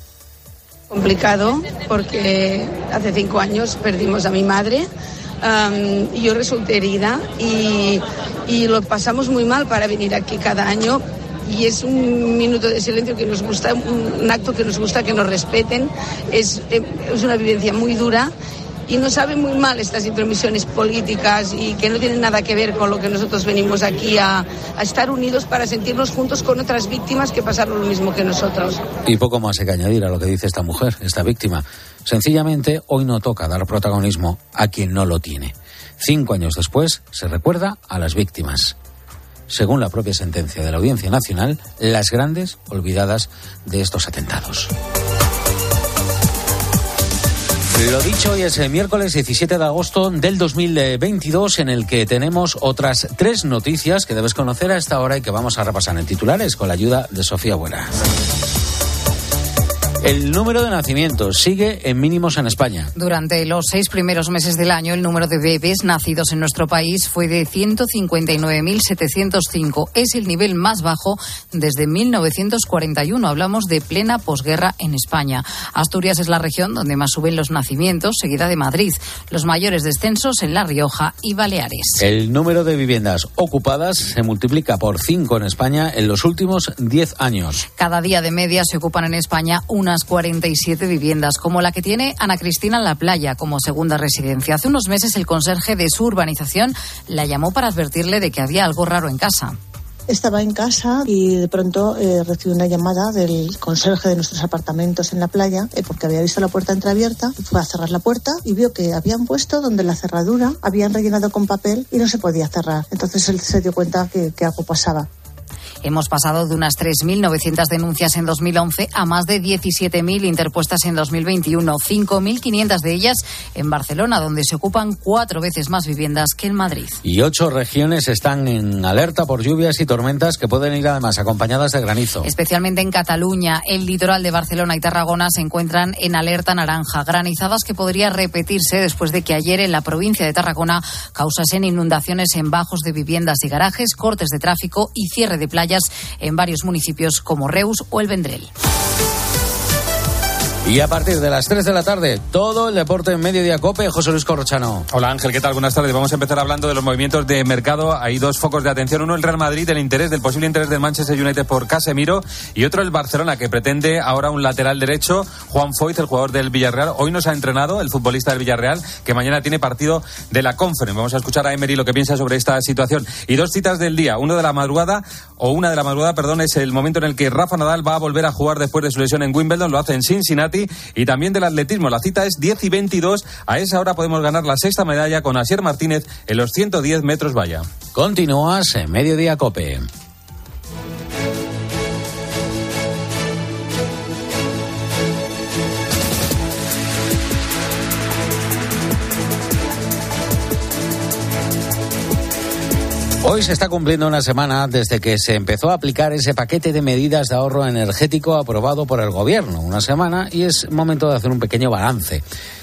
Complicado porque hace cinco años perdimos a mi madre, um, y yo resulté herida y, y lo pasamos muy mal para venir aquí cada año y es un minuto de silencio que nos gusta, un, un acto que nos gusta que nos respeten, es, es una vivencia muy dura y nos sabe muy mal estas intromisiones políticas y que no tienen nada que ver con lo que nosotros venimos aquí a, a estar unidos para sentirnos juntos con otras víctimas que pasaron lo mismo que nosotros. Y poco más hay que añadir a lo que dice esta mujer, esta víctima. Sencillamente, hoy no toca dar protagonismo a quien no lo tiene. Cinco años después, se recuerda a las víctimas. según la propia sentencia de la Audiencia Nacional, las grandes olvidadas de estos atentados. Lo dicho, hoy es el miércoles diecisiete de agosto del dos mil veintidós, en el que tenemos otras tres noticias que debes conocer a esta hora y que vamos a repasar en titulares con la ayuda de Sofía Buena. El número de nacimientos sigue en mínimos en España. Durante los seis primeros meses del año, el número de bebés nacidos en nuestro país fue de ciento cincuenta y nueve mil setecientos cinco. Es el nivel más bajo desde mil novecientos cuarenta y uno. Hablamos de plena posguerra en España. Asturias es la región donde más suben los nacimientos, seguida de Madrid. Los mayores descensos en La Rioja y Baleares. El número de viviendas ocupadas se multiplica por cinco en España en los últimos diez años. Cada día de media se ocupan en España unas cuarenta y siete viviendas, como la que tiene Ana Cristina en La Playa como segunda residencia. Hace unos meses el conserje de su urbanización la llamó para advertirle de que había algo raro en casa. Estaba en casa y de pronto eh, recibí una llamada del conserje de nuestros apartamentos en La Playa eh, porque había visto la puerta entreabierta. Fue a cerrar la puerta y vio que habían puesto donde la cerradura habían rellenado con papel y no se podía cerrar. Entonces él se dio cuenta que, que algo pasaba. Hemos pasado de unas tres mil novecientas denuncias en dos mil once a más de diecisiete mil interpuestas en dos mil veintiuno, cinco mil quinientas de ellas en Barcelona, donde se ocupan cuatro veces más viviendas que en Madrid. Y ocho regiones están en alerta por lluvias y tormentas que pueden ir además acompañadas de granizo. Especialmente en Cataluña, el litoral de Barcelona y Tarragona se encuentran en alerta naranja, granizadas que podría repetirse después de que ayer en la provincia de Tarragona causasen inundaciones en bajos de viviendas y garajes, cortes de tráfico y cierre de playas en varios municipios como Reus o El Vendrell. Y a partir de las tres de la tarde, todo el deporte en Mediodía COPE. José Luis Corrochano. Hola Ángel, ¿qué tal? Buenas tardes. Vamos a empezar hablando de los movimientos de mercado. Hay dos focos de atención. Uno, el Real Madrid, el interés del posible interés del Manchester United por Casemiro. Y otro, el Barcelona, que pretende ahora un lateral derecho, Juan Foyth, el jugador del Villarreal. Hoy nos ha entrenado el futbolista del Villarreal, que mañana tiene partido de la Conference. Vamos a escuchar a Emery lo que piensa sobre esta situación. Y dos citas del día. Uno de la madrugada, o una de la madrugada, perdón, es el momento en el que Rafa Nadal va a volver a jugar después de su lesión en Wimbledon. Lo hace en Cincinnati. Y también del atletismo. La cita es diez y veintidós. A esa hora podemos ganar la sexta medalla con Asier Martínez en los ciento diez metros valla. Continúas en Mediodía COPE. Hoy se está cumpliendo una semana desde que se empezó a aplicar ese paquete de medidas de ahorro energético aprobado por el Gobierno. Una semana y es momento de hacer un pequeño balance.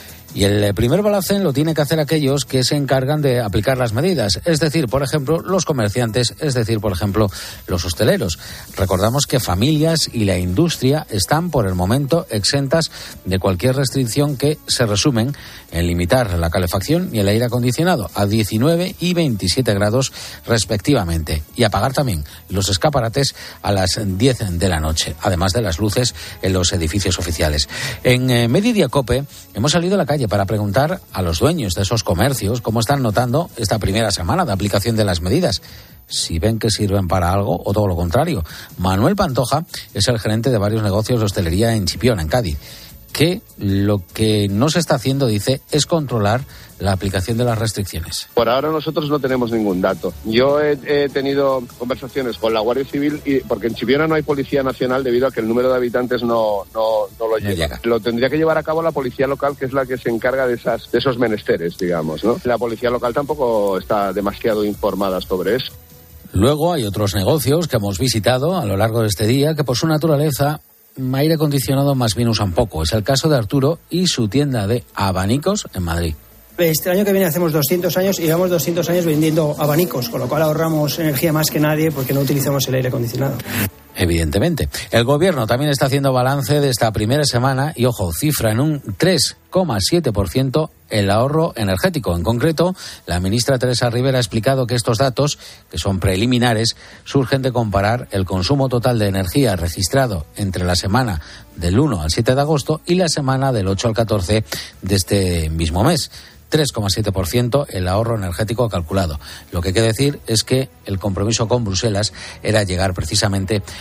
Y el primer balance lo tienen que hacer aquellos que se encargan de aplicar las medidas, es decir, por ejemplo, los comerciantes, es decir, por ejemplo, los hosteleros. Recordamos que familias y la industria están por el momento exentas de cualquier restricción que se resumen en limitar la calefacción y el aire acondicionado a diecinueve y veintisiete grados respectivamente, y apagar también los escaparates a las diez de la noche, además de las luces en los edificios oficiales. En eh, Mediodía COPE hemos salido a la calle para preguntar a los dueños de esos comercios cómo están notando esta primera semana de aplicación de las medidas, si ven que sirven para algo o todo lo contrario. Manuel Pantoja es el gerente de varios negocios de hostelería en Chipiona, en Cádiz, que lo que no se está haciendo, dice, es controlar la aplicación de las restricciones. Por ahora nosotros no tenemos ningún dato. Yo he, he tenido conversaciones con la Guardia Civil y porque en Chipiona no hay Policía Nacional debido a que el número de habitantes no, no, no lo lleva. No llega. Lo tendría que llevar a cabo la Policía Local, que es la que se encarga de, esas, de esos menesteres, digamos, ¿no? La Policía Local tampoco está demasiado informada sobre eso. Luego hay otros negocios que hemos visitado a lo largo de este día que por su naturaleza aire acondicionado más bien usan poco. Es el caso de Arturo y su tienda de abanicos en Madrid. Este año que viene hacemos doscientos años y llevamos doscientos años vendiendo abanicos, con lo cual ahorramos energía más que nadie porque no utilizamos el aire acondicionado. Evidentemente. El Gobierno también está haciendo balance de esta primera semana y, ojo, cifra en un tres coma siete por ciento el ahorro energético. En concreto, la ministra Teresa Rivera ha explicado que estos datos, que son preliminares, surgen de comparar el consumo total de energía registrado entre la semana del uno al siete de agosto y la semana del ocho al catorce de este mismo mes. tres coma siete por ciento el ahorro energético calculado. Lo que hay que decir es que el compromiso con Bruselas era llegar precisamente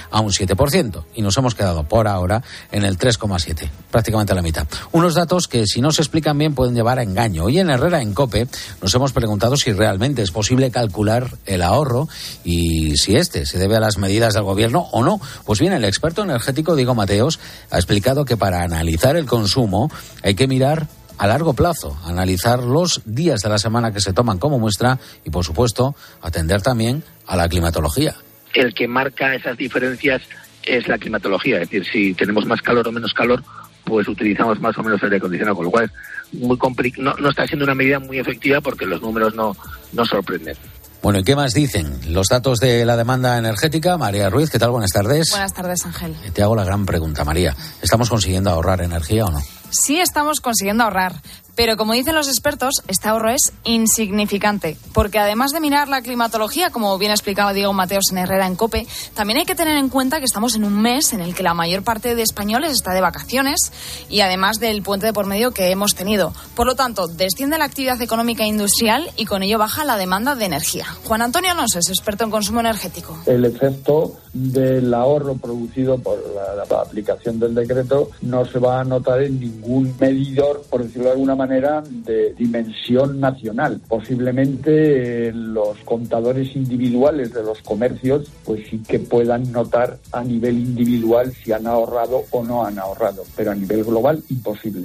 a un siete por ciento y nos hemos quedado por ahora en el tres coma siete, prácticamente a la mitad. Unos datos que, si no se explican bien, pueden llevar a engaño. Hoy en Herrera en COPE nos hemos preguntado si realmente es posible calcular el ahorro y si este se debe a las medidas del gobierno o no. Pues bien, el experto energético Diego Mateos ha explicado que para analizar el consumo hay que mirar a largo plazo, analizar los días de la semana que se toman como muestra y, por supuesto, atender también a la climatología. El que marca esas diferencias es la climatología, es decir, si tenemos más calor o menos calor, pues utilizamos más o menos el aire acondicionado, con lo cual es muy compli- no, no está siendo una medida muy efectiva porque los números no, no sorprenden. Bueno, ¿y qué más dicen los datos de la demanda energética? María Ruiz, ¿qué tal? Buenas tardes. Buenas tardes, Ángel. Te hago la gran pregunta, María. ¿Estamos consiguiendo ahorrar energía o no? Sí estamos consiguiendo ahorrar, pero como dicen los expertos, este ahorro es insignificante, porque además de mirar la climatología, como bien explicaba Diego Mateos en Herrera en COPE, también hay que tener en cuenta que estamos en un mes en el que la mayor parte de españoles está de vacaciones y además del puente de por medio que hemos tenido. Por lo tanto, desciende la actividad económica e industrial y con ello baja la demanda de energía. Juan Antonio Alonso es experto en consumo energético. El efecto del ahorro producido por la, la aplicación del decreto no se va a notar en ningún medidor, por decirlo de alguna manera, de dimensión nacional. Posiblemente eh, los contadores individuales de los comercios pues sí que puedan notar a nivel individual si han ahorrado o no han ahorrado, pero a nivel global imposible.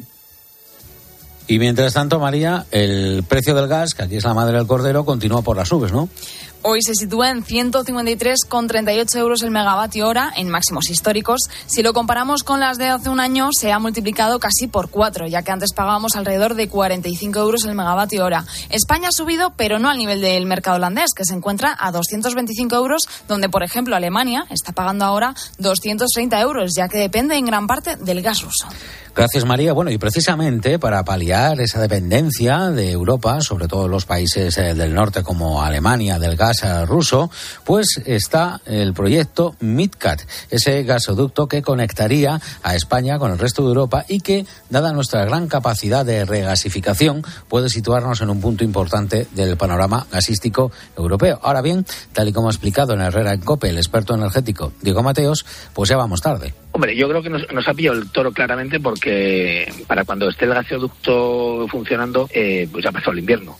Y mientras tanto, María, el precio del gas, que aquí es la madre del cordero, continúa por las nubes, ¿no? Hoy se sitúa en ciento cincuenta y tres coma treinta y ocho euros el megavatio hora en máximos históricos. Si lo comparamos con las de hace un año, se ha multiplicado casi por cuatro, ya que antes pagábamos alrededor de cuarenta y cinco euros el megavatio hora. España ha subido, pero no al nivel del mercado holandés, que se encuentra a doscientos veinticinco euros, donde, por ejemplo, Alemania está pagando ahora doscientos treinta euros, ya que depende en gran parte del gas ruso. Gracias, María. Bueno, y precisamente para paliar esa dependencia de Europa, sobre todo los países del norte como Alemania, del gas ruso, pues está el proyecto MidCat, ese gasoducto que conectaría a España con el resto de Europa y que, dada nuestra gran capacidad de regasificación, puede situarnos en un punto importante del panorama gasístico europeo. Ahora bien, tal y como ha explicado en Herrera en COPE el experto energético Diego Mateos, pues ya vamos tarde. Hombre, yo creo que nos, nos ha pillado el toro claramente porque para cuando esté el gasoducto funcionando, eh, pues ya pasó el invierno.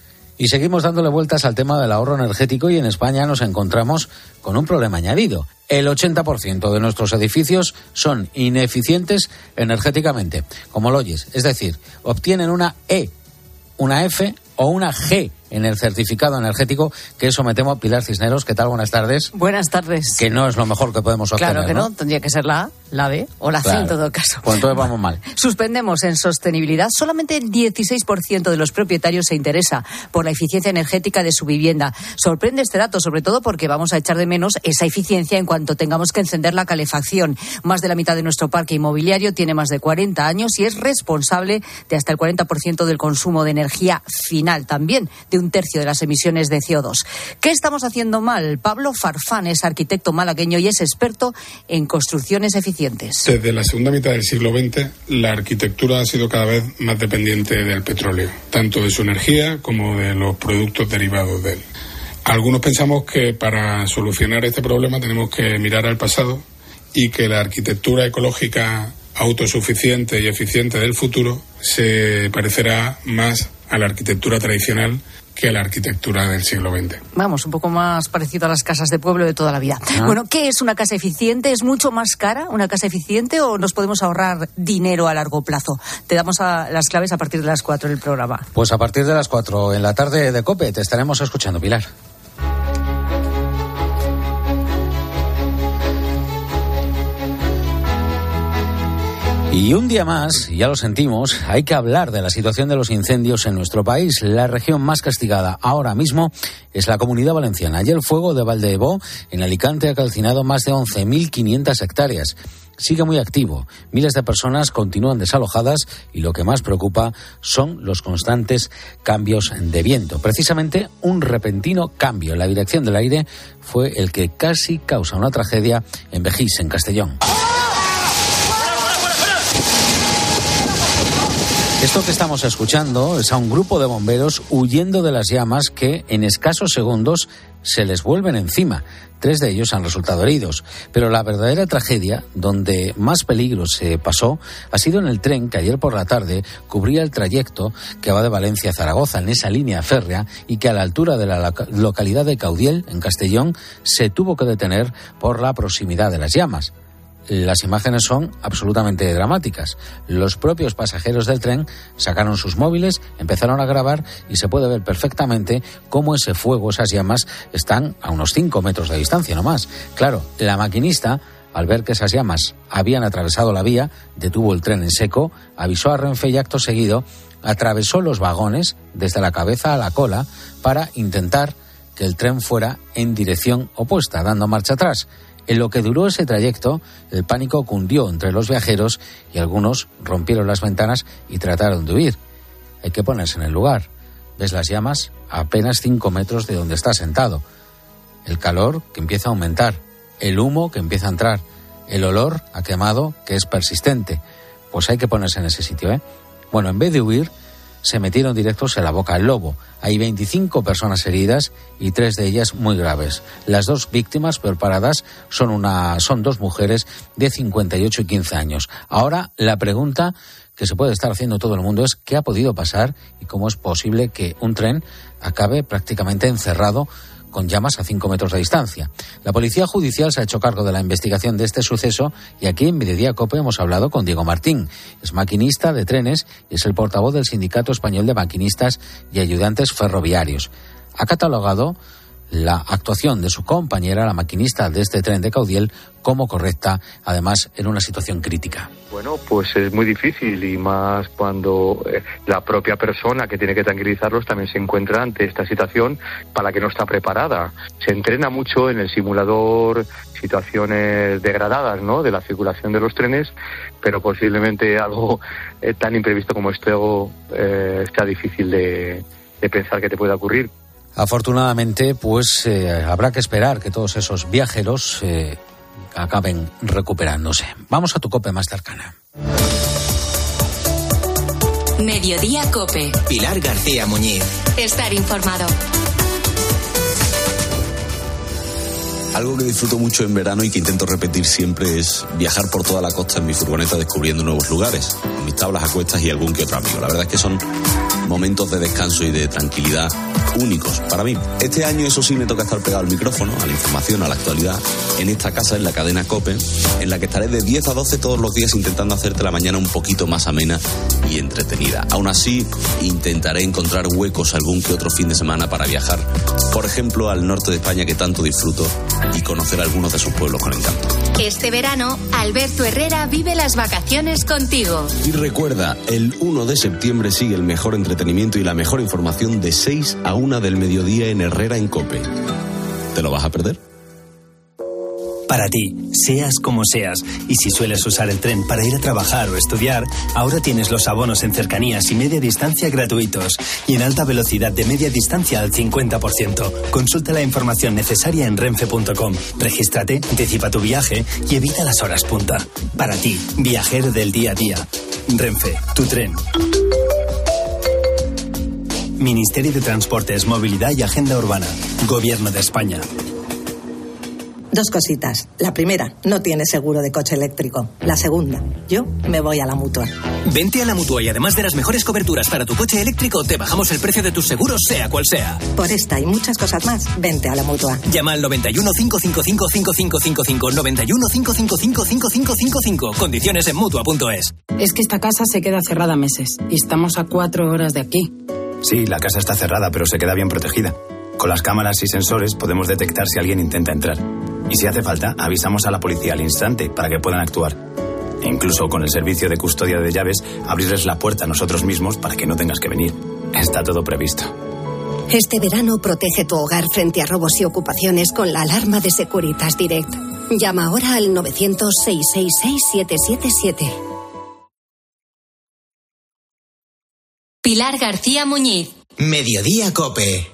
Y seguimos dándole vueltas al tema del ahorro energético y en España nos encontramos con un problema añadido. El ochenta por ciento de nuestros edificios son ineficientes energéticamente, como lo oyes. Es decir, obtienen una E, una F o una G en el certificado energético, que eso me temo. Pilar Cisneros, ¿qué tal? Buenas tardes. Buenas tardes. Que no es lo mejor que podemos obtener, Claro que no, ¿no? Tendría que ser la A, la B o la Claro. C en todo caso. Pues entonces vamos mal. Suspendemos en sostenibilidad. Solamente el dieciséis por ciento de los propietarios se interesa por la eficiencia energética de su vivienda. Sorprende este dato, sobre todo porque vamos a echar de menos esa eficiencia en cuanto tengamos que encender la calefacción. Más de la mitad de nuestro parque inmobiliario tiene más de cuarenta años y es responsable de hasta el cuarenta por ciento del consumo de energía final, también de un tercio de las emisiones de C O dos. ¿Qué estamos haciendo mal? Pablo Farfán es arquitecto malagueño y es experto en construcciones eficientes. Desde la segunda mitad del siglo veinte, la arquitectura ha sido cada vez más dependiente del petróleo, tanto de su energía como de los productos derivados de él. Algunos pensamos que para solucionar este problema tenemos que mirar al pasado y que la arquitectura ecológica autosuficiente y eficiente del futuro se parecerá más a la arquitectura tradicional que a la arquitectura del siglo veinte. Vamos, un poco más parecido a las casas de pueblo de toda la vida. Ah. Bueno, ¿qué es una casa eficiente? ¿Es mucho más cara una casa eficiente o nos podemos ahorrar dinero a largo plazo? Te damos a las claves a partir de las cuatro del programa. Pues a partir de las cuatro en la tarde de COPE te estaremos escuchando, Pilar. Y un día más, ya lo sentimos, hay que hablar de la situación de los incendios en nuestro país. La región más castigada ahora mismo es la Comunidad Valenciana. Ayer el fuego de Valdebó, en Alicante, ha calcinado más de once mil quinientas hectáreas. Sigue muy activo. Miles de personas continúan desalojadas y lo que más preocupa son los constantes cambios de viento. Precisamente un repentino cambio en la dirección del aire fue el que casi causa una tragedia en Vejís, en Castellón. Esto que estamos escuchando es a un grupo de bomberos huyendo de las llamas que en escasos segundos se les vuelven encima. Tres de ellos han resultado heridos. Pero la verdadera tragedia, donde más peligro se pasó, ha sido en el tren que ayer por la tarde cubría el trayecto que va de Valencia a Zaragoza, en esa línea férrea, y que a la altura de la localidad de Caudiel, en Castellón, se tuvo que detener por la proximidad de las llamas. Las imágenes son absolutamente dramáticas. Los propios pasajeros del tren sacaron sus móviles, empezaron a grabar y se puede ver perfectamente cómo ese fuego, esas llamas, están a unos cinco metros de distancia, no más. Claro, la maquinista, al ver que esas llamas habían atravesado la vía, detuvo el tren en seco, avisó a Renfe y acto seguido atravesó los vagones desde la cabeza a la cola para intentar que el tren fuera en dirección opuesta, dando marcha atrás. En lo que duró ese trayecto, el pánico cundió entre los viajeros y algunos rompieron las ventanas y trataron de huir. Hay que ponerse en el lugar. Ves las llamas a apenas cinco metros de donde estás sentado. El calor que empieza a aumentar, el humo que empieza a entrar, el olor a quemado que es persistente. Pues hay que ponerse en ese sitio, ¿eh? Bueno, en vez de huir, se metieron directos en la boca del lobo. Hay veinticinco personas heridas y tres de ellas muy graves. Las dos víctimas peor paradas son, una, son dos mujeres de cincuenta y ocho y quince años. Ahora, la pregunta que se puede estar haciendo todo el mundo es ¿qué ha podido pasar y cómo es posible que un tren acabe prácticamente encerrado con llamas a cinco metros de distancia? La Policía Judicial se ha hecho cargo de la investigación de este suceso y aquí en Mediodía COPE hemos hablado con Diego Martín. Es maquinista de trenes y es el portavoz del Sindicato Español de Maquinistas y Ayudantes Ferroviarios. Ha catalogado la actuación de su compañera, la maquinista de este tren de Caudiel, como correcta, además en una situación crítica. Bueno, pues es muy difícil y más cuando eh, la propia persona que tiene que tranquilizarlos también se encuentra ante esta situación para la que no está preparada. Se entrena mucho en el simulador situaciones degradadas, ¿no?, de la circulación de los trenes, pero posiblemente algo eh, tan imprevisto como esto eh, sea difícil de, de pensar que te pueda ocurrir. Afortunadamente, pues eh, habrá que esperar que todos esos viajeros eh, acaben recuperándose. Vamos a tu COPE más cercana. Mediodía COPE. Pilar García Muñiz. Estar informado. Algo que disfruto mucho en verano y que intento repetir siempre es viajar por toda la costa en mi furgoneta descubriendo nuevos lugares, con mis tablas a cuestas y algún que otro amigo. La verdad es que son momentos de descanso y de tranquilidad únicos para mí. Este año, eso sí, me toca estar pegado al micrófono, a la información, a la actualidad, en esta casa, en la cadena COPE, en la que estaré de diez a doce todos los días intentando hacerte la mañana un poquito más amena y entretenida. Aún así, intentaré encontrar huecos algún que otro fin de semana para viajar, por ejemplo, al norte de España, que tanto disfruto, y conocer algunos de sus pueblos con encanto. Este verano, Alberto Herrera vive las vacaciones contigo. Y recuerda, el uno de septiembre sigue el mejor entretenimiento y la mejor información de seis a una del mediodía en Herrera en COPE. ¿Te lo vas a perder? Para ti, seas como seas, y si sueles usar el tren para ir a trabajar o estudiar, ahora tienes los abonos en cercanías y media distancia gratuitos y en alta velocidad de media distancia al cincuenta por ciento. Consulta la información necesaria en renfe punto com. Regístrate, anticipa tu viaje y evita las horas punta. Para ti, viajero del día a día. Renfe, tu tren. Ministerio de Transportes, Movilidad y Agenda Urbana. Gobierno de España. Dos cositas. La primera, no tienes seguro de coche eléctrico. La segunda, yo me voy a la Mutua. Vente a la Mutua y además de las mejores coberturas para tu coche eléctrico, te bajamos el precio de tus seguros, sea cual sea. Por esta y muchas cosas más, vente a la Mutua. Llama al noventa y uno, cinco cinco cinco, cinco cinco cinco cinco, noventa y uno, cinco cinco cinco, cinco cinco cinco cinco. Condiciones en Mutua punto es. Es que esta casa se queda cerrada meses y estamos a cuatro horas de aquí. Sí, la casa está cerrada, pero se queda bien protegida. Con las cámaras y sensores podemos detectar si alguien intenta entrar. Y si hace falta, avisamos a la policía al instante para que puedan actuar. E incluso con el servicio de custodia de llaves, abrirles la puerta a nosotros mismos para que no tengas que venir. Está todo previsto. Este verano protege tu hogar frente a robos y ocupaciones con la alarma de Securitas Direct. Llama ahora al novecientos, seiscientos sesenta y seis, siete siete siete. Pilar García Muñiz. Mediodía COPE.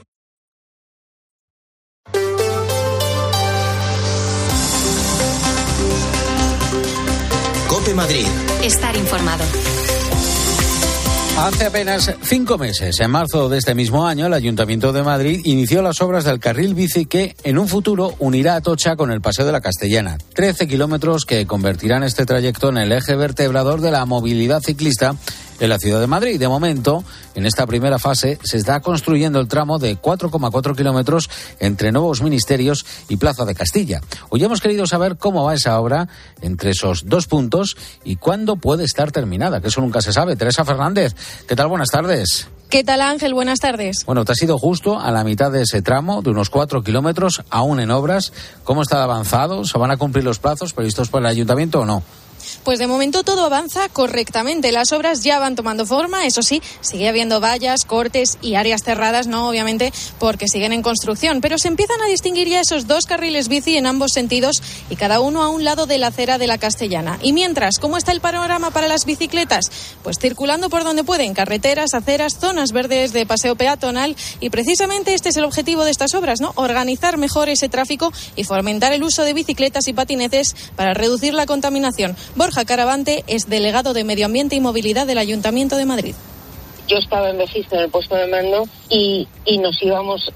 COPE Madrid. Estar informado. Hace apenas cinco meses, en marzo de este mismo año, el Ayuntamiento de Madrid inició las obras del carril bici que, en un futuro, unirá Atocha con el Paseo de la Castellana. Trece kilómetros que convertirán este trayecto en el eje vertebrador de la movilidad ciclista en la ciudad de Madrid. De momento, en esta primera fase, se está construyendo el tramo de cuatro coma cuatro kilómetros entre Nuevos Ministerios y Plaza de Castilla. Hoy hemos querido saber cómo va esa obra entre esos dos puntos y cuándo puede estar terminada, que eso nunca se sabe. Teresa Fernández, ¿qué tal? Buenas tardes. ¿Qué tal, Ángel? Buenas tardes. Bueno, te has ido justo a la mitad de ese tramo, de unos cuatro kilómetros, aún en obras. ¿Cómo está avanzado? ¿Se van a cumplir los plazos previstos por el Ayuntamiento o no? Pues de momento todo avanza correctamente. Las obras ya van tomando forma, eso sí, sigue habiendo vallas, cortes y áreas cerradas, no obviamente porque siguen en construcción, pero se empiezan a distinguir ya esos dos carriles bici en ambos sentidos y cada uno a un lado de la acera de la Castellana. Y mientras, ¿cómo está el panorama para las bicicletas? Pues circulando por donde pueden, carreteras, aceras, zonas verdes de paseo peatonal, y precisamente este es el objetivo de estas obras, ¿no? Organizar mejor ese tráfico y fomentar el uso de bicicletas y patinetes para reducir la contaminación. Borja Caravante es delegado de Medio Ambiente y Movilidad del Ayuntamiento de Madrid. Yo estaba en registro en el puesto de mando y, y nos íbamos...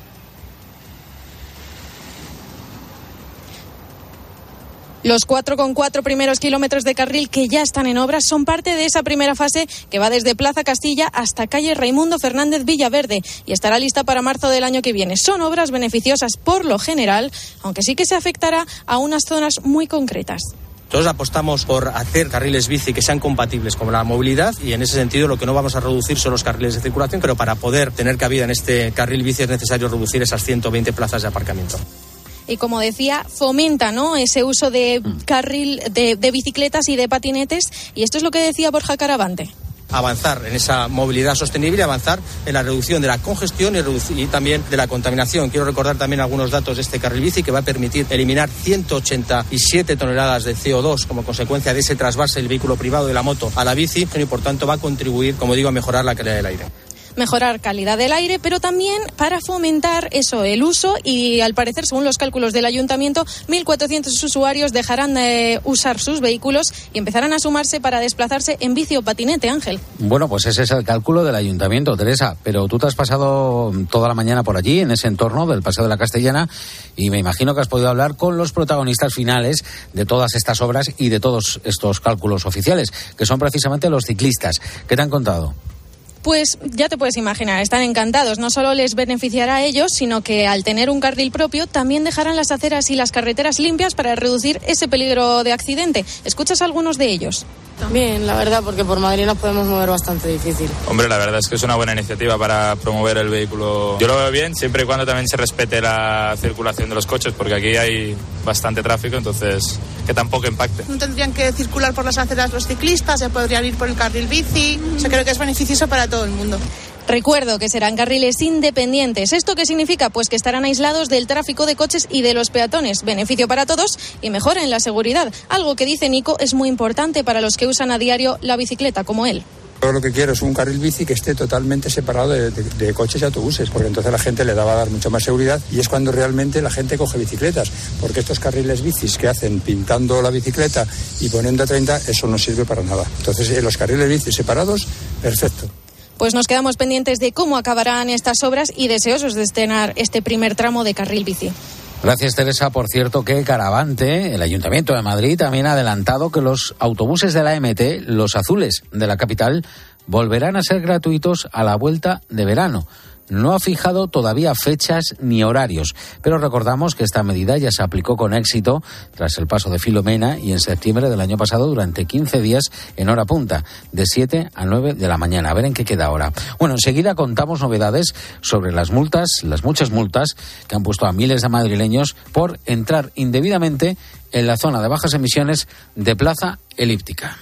Los cuatro coma cuatro primeros kilómetros de carril que ya están en obras son parte de esa primera fase que va desde Plaza Castilla hasta calle Raimundo Fernández Villaverde y estará lista para marzo del año que viene. Son obras beneficiosas por lo general, aunque sí que se afectará a unas zonas muy concretas. Todos apostamos por hacer carriles bici que sean compatibles con la movilidad y en ese sentido lo que no vamos a reducir son los carriles de circulación, pero para poder tener cabida en este carril bici es necesario reducir esas ciento veinte plazas de aparcamiento. Y como decía, fomenta, ¿no?, ese uso de carril de, de bicicletas y de patinetes, y esto es lo que decía Borja Caravante. Avanzar en esa movilidad sostenible y avanzar en la reducción de la congestión y, reducir, y también de la contaminación. Quiero recordar también algunos datos de este carril bici que va a permitir eliminar ciento ochenta y siete toneladas de C O dos como consecuencia de ese trasvase del vehículo privado de la moto a la bici y por tanto va a contribuir, como digo, a mejorar la calidad del aire. Mejorar calidad del aire, pero también para fomentar eso, el uso, y al parecer, según los cálculos del Ayuntamiento, mil cuatrocientos usuarios dejarán de usar sus vehículos y empezarán a sumarse para desplazarse en bici o patinete, Ángel. Bueno, pues ese es el cálculo del Ayuntamiento, Teresa, pero tú te has pasado toda la mañana por allí, en ese entorno del Paseo de la Castellana, y me imagino que has podido hablar con los protagonistas finales de todas estas obras y de todos estos cálculos oficiales, que son precisamente los ciclistas. ¿Qué te han contado? Pues ya te puedes imaginar, están encantados. No solo les beneficiará a ellos, sino que al tener un carril propio también dejarán las aceras y las carreteras limpias para reducir ese peligro de accidente. ¿Escuchas a algunos de ellos? Bien, la verdad, porque por Madrid nos podemos mover bastante difícil. Hombre, la verdad es que es una buena iniciativa para promover el vehículo. Yo lo veo bien, siempre y cuando también se respete la circulación de los coches, porque aquí hay bastante tráfico, entonces que tampoco impacte. No tendrían que circular por las aceras los ciclistas, se podrían ir por el carril bici. O sea, creo que es beneficioso para todo el mundo. Recuerdo que serán carriles independientes. ¿Esto qué significa? Pues que estarán aislados del tráfico de coches y de los peatones. Beneficio para todos y mejora en la seguridad. Algo que dice Nico es muy importante para los que usan a diario la bicicleta, como él. Yo lo que quiero es un carril bici que esté totalmente separado de, de, de coches y autobuses, porque entonces la gente le va a dar mucha más seguridad y es cuando realmente la gente coge bicicletas, porque estos carriles bicis que hacen pintando la bicicleta y poniendo a treinta, eso no sirve para nada. Entonces en los carriles bici separados, perfecto. Pues nos quedamos pendientes de cómo acabarán estas obras y deseosos de estrenar este primer tramo de carril bici. Gracias, Teresa. Por cierto, que Caravante, el Ayuntamiento de Madrid, también ha adelantado que los autobuses de la M T, los azules de la capital, volverán a ser gratuitos a la vuelta de verano. No ha fijado todavía fechas ni horarios, pero recordamos que esta medida ya se aplicó con éxito tras el paso de Filomena y en septiembre del año pasado durante quince días en hora punta, de siete a nueve de la mañana. A ver en qué queda ahora. Bueno, enseguida contamos novedades sobre las multas, las muchas multas que han puesto a miles de madrileños por entrar indebidamente en la zona de bajas emisiones de Plaza Elíptica.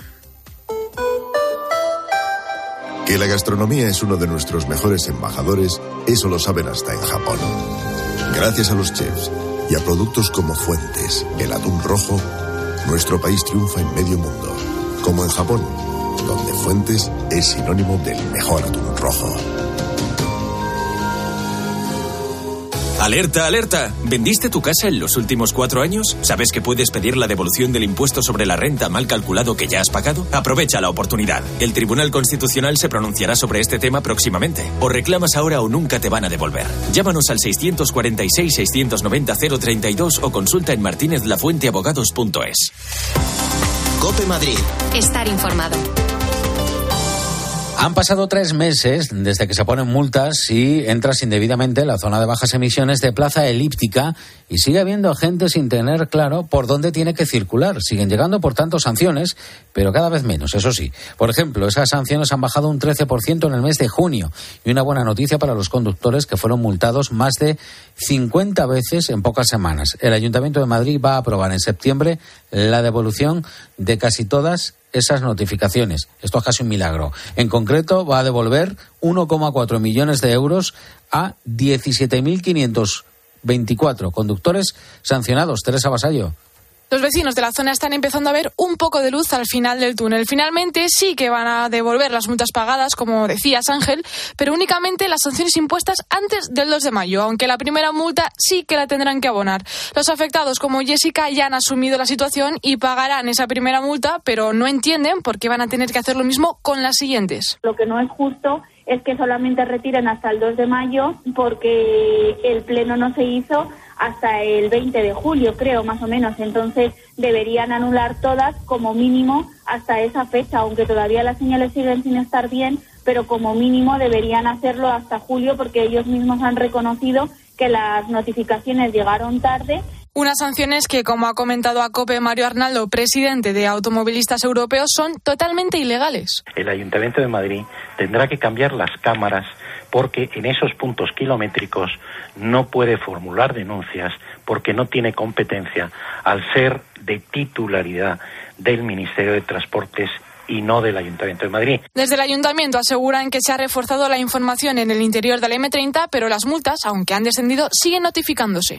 Que la gastronomía es uno de nuestros mejores embajadores, eso lo saben hasta en Japón. Gracias a los chefs y a productos como Fuentes, el atún rojo, nuestro país triunfa en medio mundo. Como en Japón, donde Fuentes es sinónimo del mejor atún rojo. ¡Alerta, alerta! ¿Vendiste tu casa en los últimos cuatro años? ¿Sabes que puedes pedir la devolución del impuesto sobre la renta mal calculado que ya has pagado? Aprovecha la oportunidad. El Tribunal Constitucional se pronunciará sobre este tema próximamente. O reclamas ahora o nunca te van a devolver. Llámanos al seiscientos cuarenta y seis, seiscientos noventa, cero treinta y dos o consulta en martinez lafuente abogados punto es. COPE Madrid. Estar informado. Han pasado tres meses desde que se ponen multas si entras indebidamente en la zona de bajas emisiones de Plaza Elíptica y sigue habiendo gente sin tener claro por dónde tiene que circular. Siguen llegando, por tanto, sanciones, pero cada vez menos, eso sí. Por ejemplo, esas sanciones han bajado un trece por ciento en el mes de junio. Y una buena noticia para los conductores que fueron multados más de cincuenta veces en pocas semanas. El Ayuntamiento de Madrid va a aprobar en septiembre la devolución de casi todas esas notificaciones. Esto es casi un milagro. En concreto, va a devolver uno coma cuatro millones de euros a diecisiete mil quinientos veinticuatro conductores sancionados. Teresa Vasallo. Los vecinos de la zona están empezando a ver un poco de luz al final del túnel. Finalmente sí que van a devolver las multas pagadas, como decías, Ángel, pero únicamente las sanciones impuestas antes del dos de mayo, aunque la primera multa sí que la tendrán que abonar. Los afectados, como Jessica, ya han asumido la situación y pagarán esa primera multa, pero no entienden por qué van a tener que hacer lo mismo con las siguientes. Lo que no es justo es que solamente retiren hasta el dos de mayo porque el pleno no se hizo hasta el veinte de julio, creo, más o menos. Entonces deberían anular todas como mínimo hasta esa fecha, aunque todavía las señales siguen sin estar bien, pero como mínimo deberían hacerlo hasta julio porque ellos mismos han reconocido que las notificaciones llegaron tarde. Unas sanciones que, como ha comentado a COPE Mario Arnaldo, presidente de Automovilistas Europeos, son totalmente ilegales. El Ayuntamiento de Madrid tendrá que cambiar las cámaras porque en esos puntos kilométricos no puede formular denuncias porque no tiene competencia al ser de titularidad del Ministerio de Transportes y no del Ayuntamiento de Madrid. Desde el Ayuntamiento aseguran que se ha reforzado la información en el interior del eme treinta, pero las multas, aunque han descendido, siguen notificándose.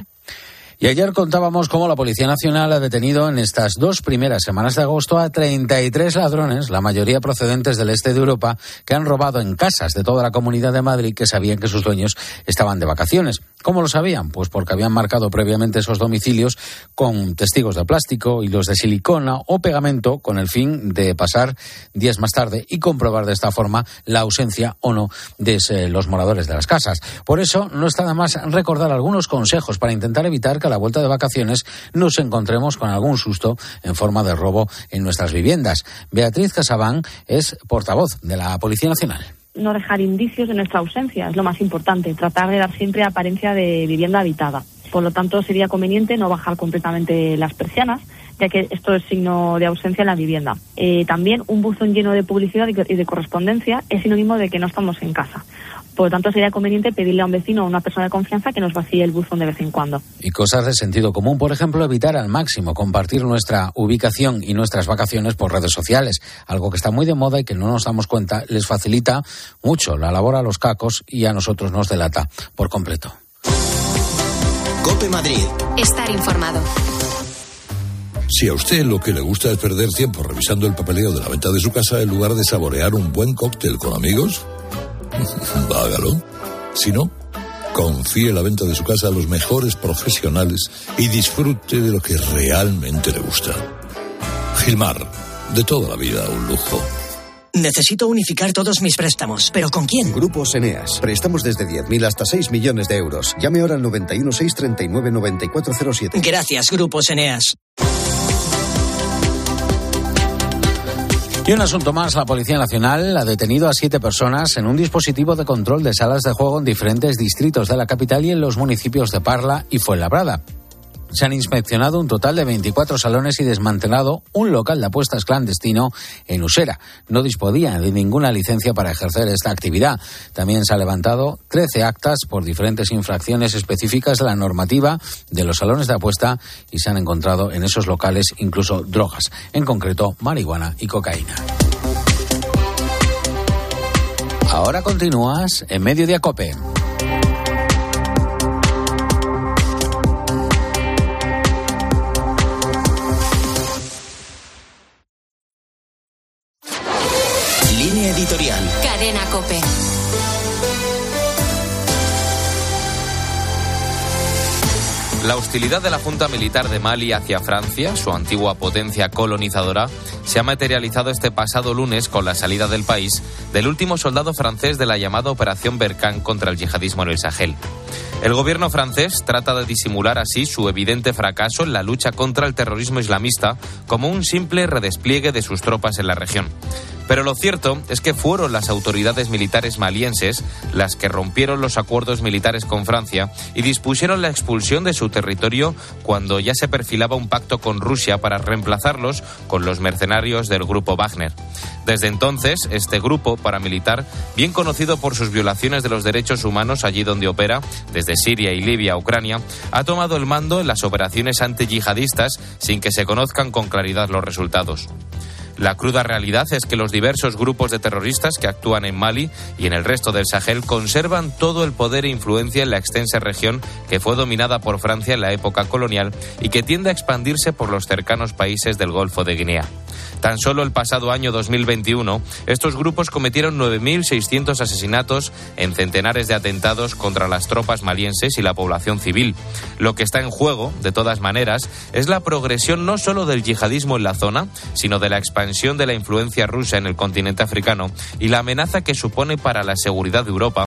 Y ayer contábamos cómo la Policía Nacional ha detenido en estas dos primeras semanas de agosto a treinta y tres ladrones, la mayoría procedentes del este de Europa, que han robado en casas de toda la Comunidad de Madrid que sabían que sus dueños estaban de vacaciones. ¿Cómo lo sabían? Pues porque habían marcado previamente esos domicilios con testigos de plástico, hilos de silicona o pegamento con el fin de pasar días más tarde y comprobar de esta forma la ausencia o no de los moradores de las casas. Por eso no está de más recordar algunos consejos para intentar evitar que a la vuelta de vacaciones nos encontremos con algún susto en forma de robo en nuestras viviendas. Beatriz Casabán es portavoz de la Policía Nacional. No dejar indicios de nuestra ausencia, es lo más importante, tratar de dar siempre apariencia de vivienda habitada. Por lo tanto, sería conveniente no bajar completamente las persianas, ya que esto es signo de ausencia en la vivienda. Eh, también un buzón lleno de publicidad y de correspondencia es sinónimo de que no estamos en casa. Por lo tanto, sería conveniente pedirle a un vecino o a una persona de confianza que nos vacíe el buzón de vez en cuando. Y cosas de sentido común, por ejemplo, evitar al máximo compartir nuestra ubicación y nuestras vacaciones por redes sociales, algo que está muy de moda y que no nos damos cuenta, les facilita mucho la labor a los cacos y a nosotros nos delata por completo. COPE Madrid. Estar informado. Si a usted lo que le gusta es perder tiempo revisando el papeleo de la venta de su casa en lugar de saborear un buen cóctel con amigos, hágalo. Si no, confíe la venta de su casa a los mejores profesionales y disfrute de lo que realmente le gusta. Gilmar, de toda la vida un lujo. Necesito unificar todos mis préstamos, ¿pero con quién? Grupos Eneas. Préstamos desde diez mil hasta seis millones de euros. Llame ahora al noventa y uno, seis treinta y nueve, noventa y cuatro cero siete. Gracias, Grupos Eneas. Y un asunto más, la Policía Nacional ha detenido a siete personas en un dispositivo de control de salas de juego en diferentes distritos de la capital y en los municipios de Parla y Fuenlabrada. Se han inspeccionado un total de veinticuatro salones y desmantelado un local de apuestas clandestino en Usera. No disponía de ninguna licencia para ejercer esta actividad. También se han levantado trece actas por diferentes infracciones específicas de la normativa de los salones de apuesta y se han encontrado en esos locales incluso drogas, en concreto marihuana y cocaína. Ahora continúas en Mediodía COPE. Editorial. Cadena COPE. La hostilidad de la Junta Militar de Mali hacia Francia, su antigua potencia colonizadora, se ha materializado este pasado lunes con la salida del país del último soldado francés de la llamada Operación Berkane contra el yihadismo en el Sahel. El gobierno francés trata de disimular así su evidente fracaso en la lucha contra el terrorismo islamista como un simple redespliegue de sus tropas en la región. Pero lo cierto es que fueron las autoridades militares malienses las que rompieron los acuerdos militares con Francia y dispusieron la expulsión de su territorio cuando ya se perfilaba un pacto con Rusia para reemplazarlos con los mercenarios del grupo Wagner. Desde entonces, este grupo paramilitar, bien conocido por sus violaciones de los derechos humanos allí donde opera, desde Siria y Libia a Ucrania, ha tomado el mando en las operaciones antiyihadistas sin que se conozcan con claridad los resultados. La cruda realidad es que los diversos grupos de terroristas que actúan en Mali y en el resto del Sahel conservan todo el poder e influencia en la extensa región que fue dominada por Francia en la época colonial y que tiende a expandirse por los cercanos países del Golfo de Guinea. Tan solo el pasado año dos mil veintiuno, estos grupos cometieron nueve mil seiscientos asesinatos en centenares de atentados contra las tropas malienses y la población civil. Lo que está en juego, de todas maneras, es la progresión no solo del yihadismo en la zona, sino de la expansión de la influencia rusa en el continente africano y la amenaza que supone para la seguridad de Europa